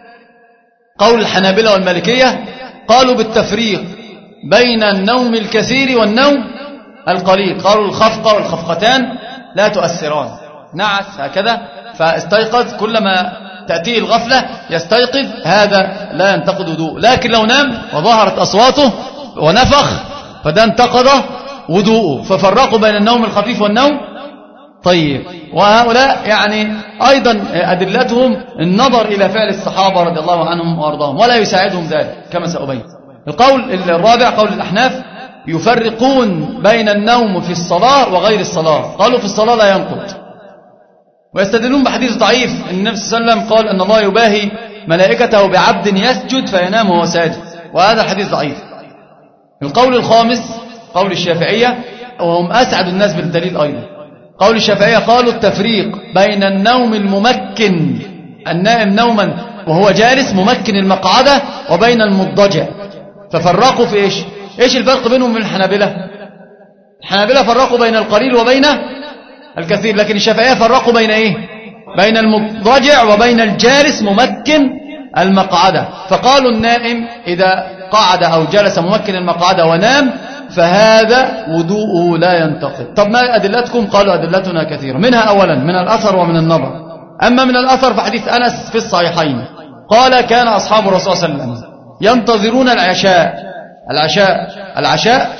قول الحنابلة والمالكية، قالوا بالتفريق بين النوم الكثير والنوم القليل، قالوا الخفقة والخفقتان لا تؤثران، نعس هكذا فاستيقظ كلما تأتيه الغفلة يستيقظ، هذا لا ينتقد وضوء، لكن لو نام وظهرت أصواته ونفخ فده انتقض وضوءه، ففرقوا بين النوم الخفيف والنوم. طيب، وهؤلاء يعني أيضا أدلتهم النظر إلى فعل الصحابة رضي الله عنهم وأرضاهم، ولا يساعدهم ذلك كما سأبين. القول الرابع قول الأحناف، يفرقون بين النوم في الصلاة وغير الصلاة، قالوا في الصلاة لا ينقض، ويستدلون بحديث ضعيف أن النبي صلى الله عليه وسلم قال أن الله يباهي ملائكته بعبد يسجد فينام وهو ساجد، وهذا الحديث ضعيف. القول الخامس قول الشافعية، وهم أسعد الناس بالدليل أيضا، قول الشافعية قالوا التفريق بين النوم الممكن النائم نوما وهو جالس ممكن المقعدة وبين المضجع، ففرقوا في إيش؟ إيش الفرق بينهم من الحنابلة؟ الحنابلة فرقوا بين القليل وبين الكثير، لكن الشافعية فرقوا بين إيه؟ بين المضجع وبين الجالس ممكن المقعدة، فقالوا النائم إذا قعد أو جلس ممكن المقعدة ونام فهذا وضوءه لا ينتقد. طب ما أدلتكم؟ قالوا أدلتنا كثيرة، منها أولا من الأثر ومن النظر. أما من الأثر فحديث أنس في الصحيحين قال كان أصحاب الرسول صلى الله عليه وسلم ينتظرون العشاء العشاء العشاء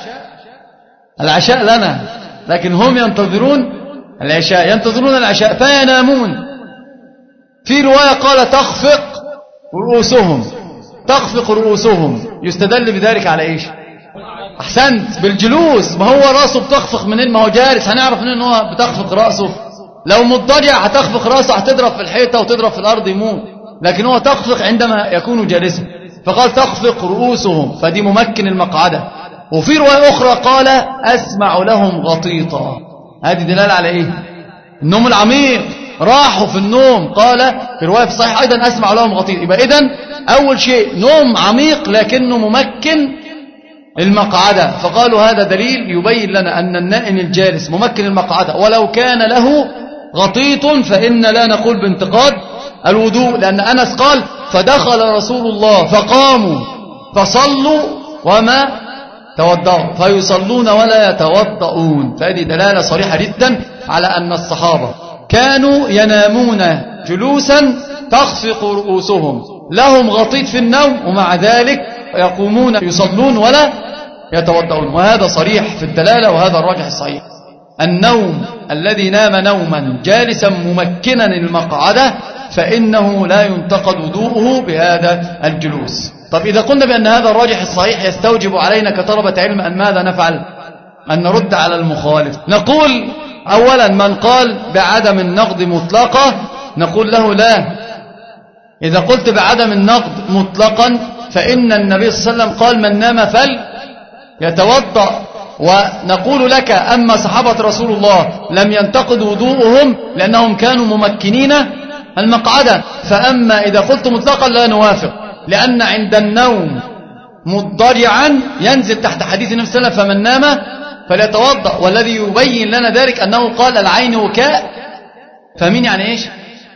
العشاء لنا، لكن هم ينتظرون العشاء ينتظرون العشاء فينامون. في رواية قال تخفق رؤوسهم تخفق رؤوسهم يستدل بذلك على إيش؟ أحسنت، بالجلوس. ما هو رأسه بتخفق منين؟ ما هو جالس، هنعرف منين ان هو بتخفق رأسه؟ لو مضطجع هتخفق رأسه هتضرب في الحيطة وتضرب في الأرض يموت، لكن هو تخفق عندما يكون جالسا، فقال تخفق رؤوسهم، فدي ممكن المقعدة. وفي رواية أخرى قال أسمع لهم غطيطا، هذه دلالة على إيه؟ النوم العميق، راحوا في النوم. قال في رواية في الصحيح أيضا أسمع لهم غطيطا. يبقى إذن أول شيء نوم عميق لكنه ممكن المقعدة، فقالوا هذا دليل يبين لنا أن النائم الجالس ممكن المقعدة، ولو كان له غطيط فإن لا نقول بانتقاد الوضوء، لأن أنس قال فدخل رسول الله فقاموا فصلوا وما توضؤوا، فيصلون ولا يتوضؤون. فهذه دلالة صريحة جدا على أن الصحابة كانوا ينامون جلوسا تخفق رؤوسهم، لهم غطيط في النوم، ومع ذلك يقومون يصلون ولا يتوضؤون. وهذا صريح في الدلالة، وهذا الراجح الصحيح. النوم الذي نام نوما جالسا ممكنا المقعدة فإنه لا ينتقد وضوءه بهذا الجلوس. طب إذا قلنا بأن هذا الراجح الصحيح يستوجب علينا كطلبة علم أن ماذا نفعل؟ أن نرد على المخالف. نقول أولا من قال بعدم النقد مطلقة نقول له لا، إذا قلت بعدم النقد مطلقا فإن النبي صلى الله عليه وسلم قال من نام فل يتوضأ. ونقول لك أما صحابة رسول الله لم ينتقد وضوءهم لأنهم كانوا ممكنين المقعدة. فأما إذا قلت مطلقا لا نوافق، لأن عند النوم مضطجعا ينزل تحت حديث النبي صلى الله عليه وسلم فمن نام فليتوضأ، والذي يبين لنا ذلك أنه قال العين وكاء. فمين يعني إيش؟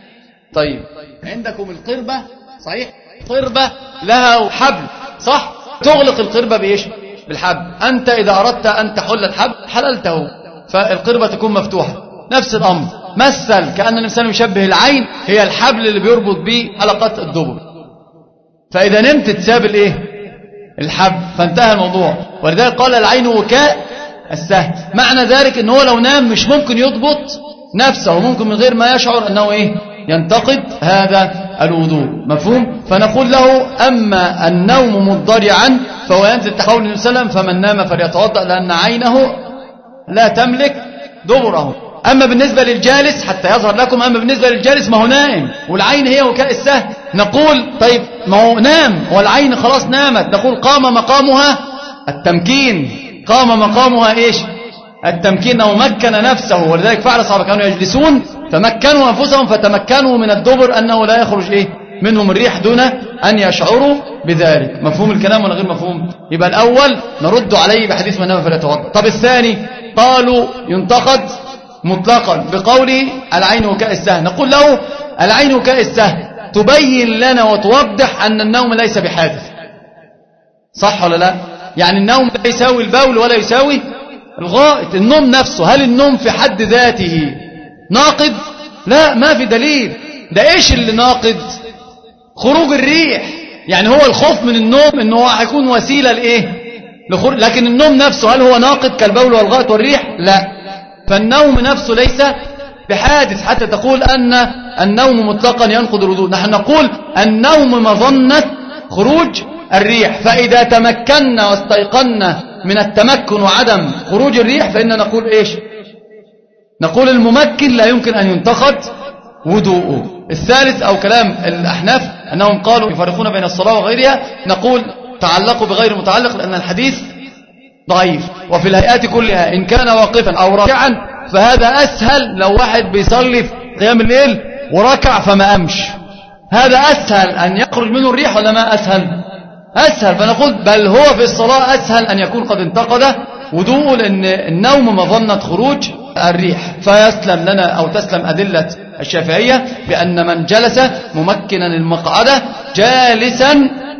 طيب عندكم القربة صحيح، قربة لها حبل صح، تغلق القربة بإيش؟ بالحبل. أنت إذا أردت أن تحل الحبل حللته فالقربة تكون مفتوحة. نفس الأمر، مثل كأن الإنسان يشبه العين هي الحبل اللي بيربط به حلقات الدبر، فإذا نمت تساب الإيه؟ الحبل، فانتهى الموضوع. ولذلك قال العين وكاء السهل، معنى ذلك أنه لو نام مش ممكن يضبط نفسه، ممكن من غير ما يشعر أنه إيه؟ ينتقد هذا الوضوء. مفهوم؟ فنقول له أما النوم مضطجعا فهو ينزل تحت قول النبي صلى الله عليه وسلم فمن نام فليتوضأ، لأن عينه لا تملك دبره. أما بالنسبة للجالس حتى يظهر لكم، أما بالنسبة للجالس ما هو نائم والعين هي وكاء السهل، نقول طيب ما هو نام والعين خلاص نامت، نقول قام مقامها التمكين، قام مقامها إيش؟ التمكين، ومكن نفسه. ولذلك فعل الصحابة كانوا يجلسون فمكنوا أنفسهم فتمكنوا من الدبر أنه لا يخرج إيه؟ منهم الريح دون أن يشعروا بذلك. مفهوم الكلام ولا غير مفهوم؟ يبقى الأول نرد عليه بحديث من نام فليتوضأ. طب الثاني قالوا ينتقد مطلقا بقوله العين وكاء السهل، نقول له العين وكاء السهل تبين لنا وتوضح أن النوم ليس بحادث، صح ولا لا؟ يعني النوم لا يساوي البول ولا يساوي الغائط. النوم نفسه، هل النوم في حد ذاته ناقد؟ لا، ما في دليل. ده ايش اللي ناقد؟ خروج الريح. يعني هو الخوف من النوم انه هو هيكون وسيلة لايه؟ لخروج، لكن النوم نفسه هل هو ناقد كالبول والغائط والريح؟ لا. فالنوم نفسه ليس بحادث حتى تقول أن النوم مطلقا ينقض الوضوء. نحن نقول النوم مظنة خروج الريح، فإذا تمكنا واستيقنا من التمكن وعدم خروج الريح فإن نقول إيش؟ نقول الممكن لا يمكن أن ينتقد وضوءه. الثالث أو كلام الأحناف أنهم قالوا يفرقون بين الصلاة وغيرها، نقول تعلقوا بغير متعلق لأن الحديث ضعيف. وفي الهيئات كلها إن كان واقفا أو راكعا فهذا أسهل. لو واحد بيصلي في قيام الليل وركع فما أمش، هذا أسهل أن يخرج منه الريح ولا ما أسهل؟ أسهل. فنقول بل هو في الصلاة أسهل أن يكون قد انتقد وضوءه، لأن النوم مظنة خروج الريح. فيسلم لنا أو تسلم أدلة الشافعية بأن من جلس ممكنا المقعدة جالسا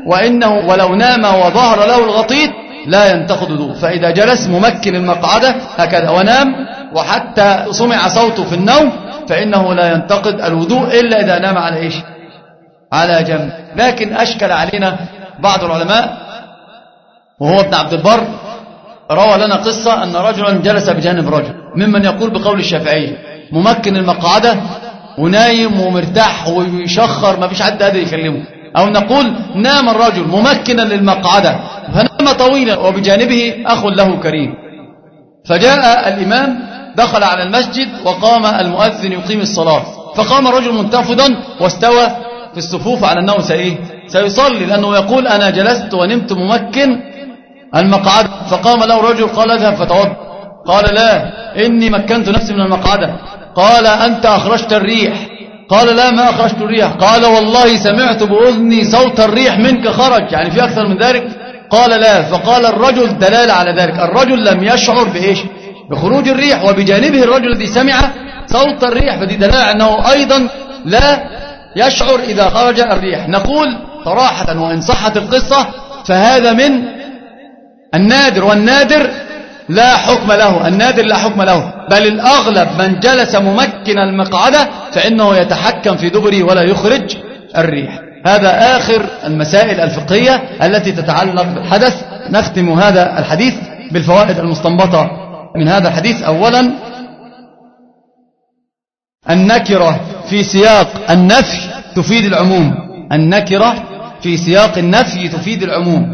وإنه ولو نام وظهر له الغطيط لا ينتقض وضوء. فإذا جلس ممكن المقعدة هكذا ونام وحتى سمع صوته في النوم فإنه لا ينتقض الوضوء إلا إذا نام على إيش؟ على جنب. لكن أشكل علينا بعض العلماء وهو ابن عبد البر روى لنا قصة أن رجلا جلس بجانب رجل ممن يقول بقول الشافعية ممكن المقعدة ونايم ومرتاح ويشخر ما فيش حد قادر يكلمه، أو نقول نام الرجل ممكنا للمقعدة فنام طويلا وبجانبه أخ له كريم. فجاء الإمام دخل على المسجد وقام المؤذن يقيم الصلاة، فقام الرجل منتفضا واستوى في الصفوف على أنه سإيه سيصلي، لأنه يقول أنا جلست ونمت ممكن المقعدة. فقام له رجل قال اذهب فتوضأ، قال لا إني مكنت نفسي من المقعدة. قال أنت أخرجت الريح. قال لا ما أخرجت الريح. قال والله سمعت بأذني صوت الريح منك خرج، يعني في أكثر من ذلك. قال لا. فقال الرجل دلالة على ذلك، الرجل لم يشعر بإيش بخروج الريح وبجانبه الرجل الذي سمع صوت الريح، فدي دلالة أنه أيضا لا يشعر إذا خرج الريح. نقول صراحة وإن صحت القصة فهذا من النادر، والنادر لا حكم له، النادر لا حكم له، بل الأغلب من جلس ممكن المقعدة فإنه يتحكم في دبره ولا يخرج الريح. هذا آخر المسائل الفقهية التي تتعلق بالحدث. نختم هذا الحديث بالفوائد المستنبطة من هذا الحديث. أولا النكرة في سياق النفي تفيد العموم، النكرة في سياق النفي تفيد العموم.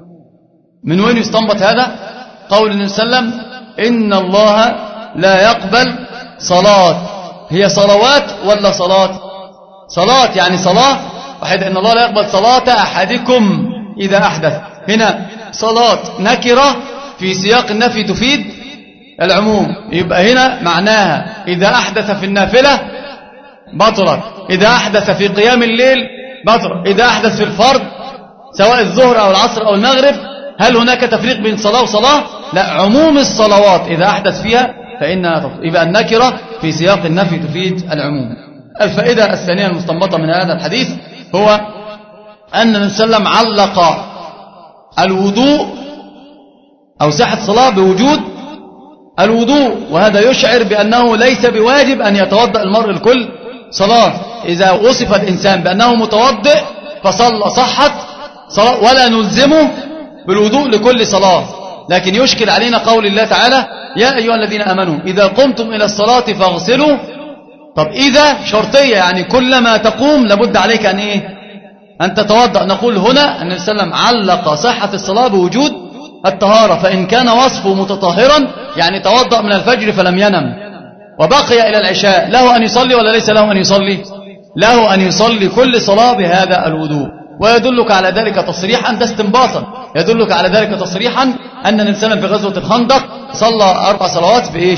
من وين يستنبط هذا؟ قول النبي صلى الله عليه وسلم إن الله لا يقبل صلاة، هي صلوات ولا صلاة؟ صلاة يعني صلاة واحدة. إن الله لا يقبل صلاة أحدكم إذا أحدث. هنا صلاة نكرة في سياق النفي تفيد العموم، يبقى هنا معناها إذا أحدث في النافلة بطلت، إذا أحدث في قيام الليل بطلت، إذا أحدث في الفرض سواء الظهر أو العصر أو المغرب. هل هناك تفريق بين صلاة وصلاة؟ لا، عموم الصلوات إذا أحدث فيها فإنها تبطل. يبقى النكرة في سياق النفي تفيد العموم. الفائدة الثانية المستنبطة من هذا الحديث هو أن النبي صلى الله عليه وسلم علق الوضوء أو صحة الصلاة بوجود الوضوء، وهذا يشعر بأنه ليس بواجب أن يتوضأ المرء لكل صلاة. إذا وصف الإنسان بأنه متوضئ فصلى صحت صلاة ولا نلزمه بالوضوء لكل صلاة. لكن يشكل علينا قول الله تعالى يا أيها الذين آمنوا إذا قمتم إلى الصلاة فاغسلوا. طب إذا شرطية، يعني كلما تقوم لابد عليك أن إيه أن تتوضأ. نقول هنا النبي صلى الله عليه وسلم علق صحة الصلاة بوجود الطهارة، فإن كان وصفه متطهرا يعني توضأ من الفجر فلم ينم وبقي إلى العشاء له أن يصلي ولا ليس له أن يصلي؟ له أن يصلي كل صلاة بهذا الوضوء. ويدلك على ذلك تصريحا، ده استنباطا، يدلك على ذلك تصريحا أن النبي صلى الله عليه وسلم في غزوة الخندق صلى أربع صلوات بإيش؟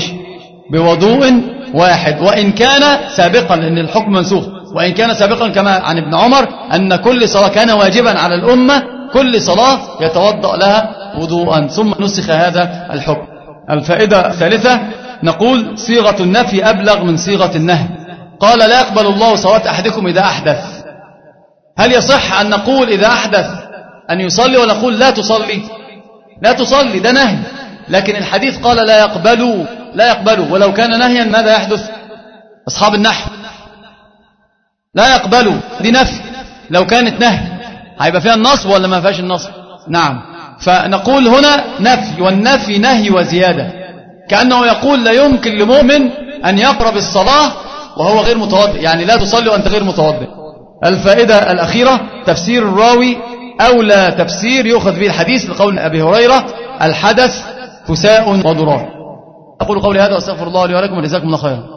بوضوء واحد، وإن كان سابقا، لأن الحكم منسوخ، وإن كان سابقا كما عن ابن عمر أن كل صلاة كان واجبا على الأمة كل صلاة يتوضأ لها وضوءا، ثم نسخ هذا الحكم. الفائدة الثالثة نقول صيغة النفي أبلغ من صيغة النهي. قال لا يقبل الله صلاة أحدكم إذا أحدث. هل يصح أن نقول إذا أحدث أن يصلي ونقول لا تصلي؟ لا تصلي، ده نهي. لكن الحديث قال لا يقبلوا، لا يقبلوا، ولو كان نهيا ماذا يحدث؟ أصحاب النحو لا يقبلوا دي نفي، لو كانت نهي هيبقى فيها النصب ولا ما فيهاش النصب؟ نعم. فنقول هنا نفي، والنفي نهي وزيادة، كأنه يقول لا يمكن لمؤمن أن يقرب الصلاة وهو غير متوضئ، يعني لا تصلي وأنت غير متوضئ. الفائدة الأخيرة تفسير الراوي أولى تفسير يؤخذ به الحديث لقول أبي هريرة الحدث فساء وضرار. أقول قولي هذا وأستغفر الله لي ولكم وجزاكم الله خيرا.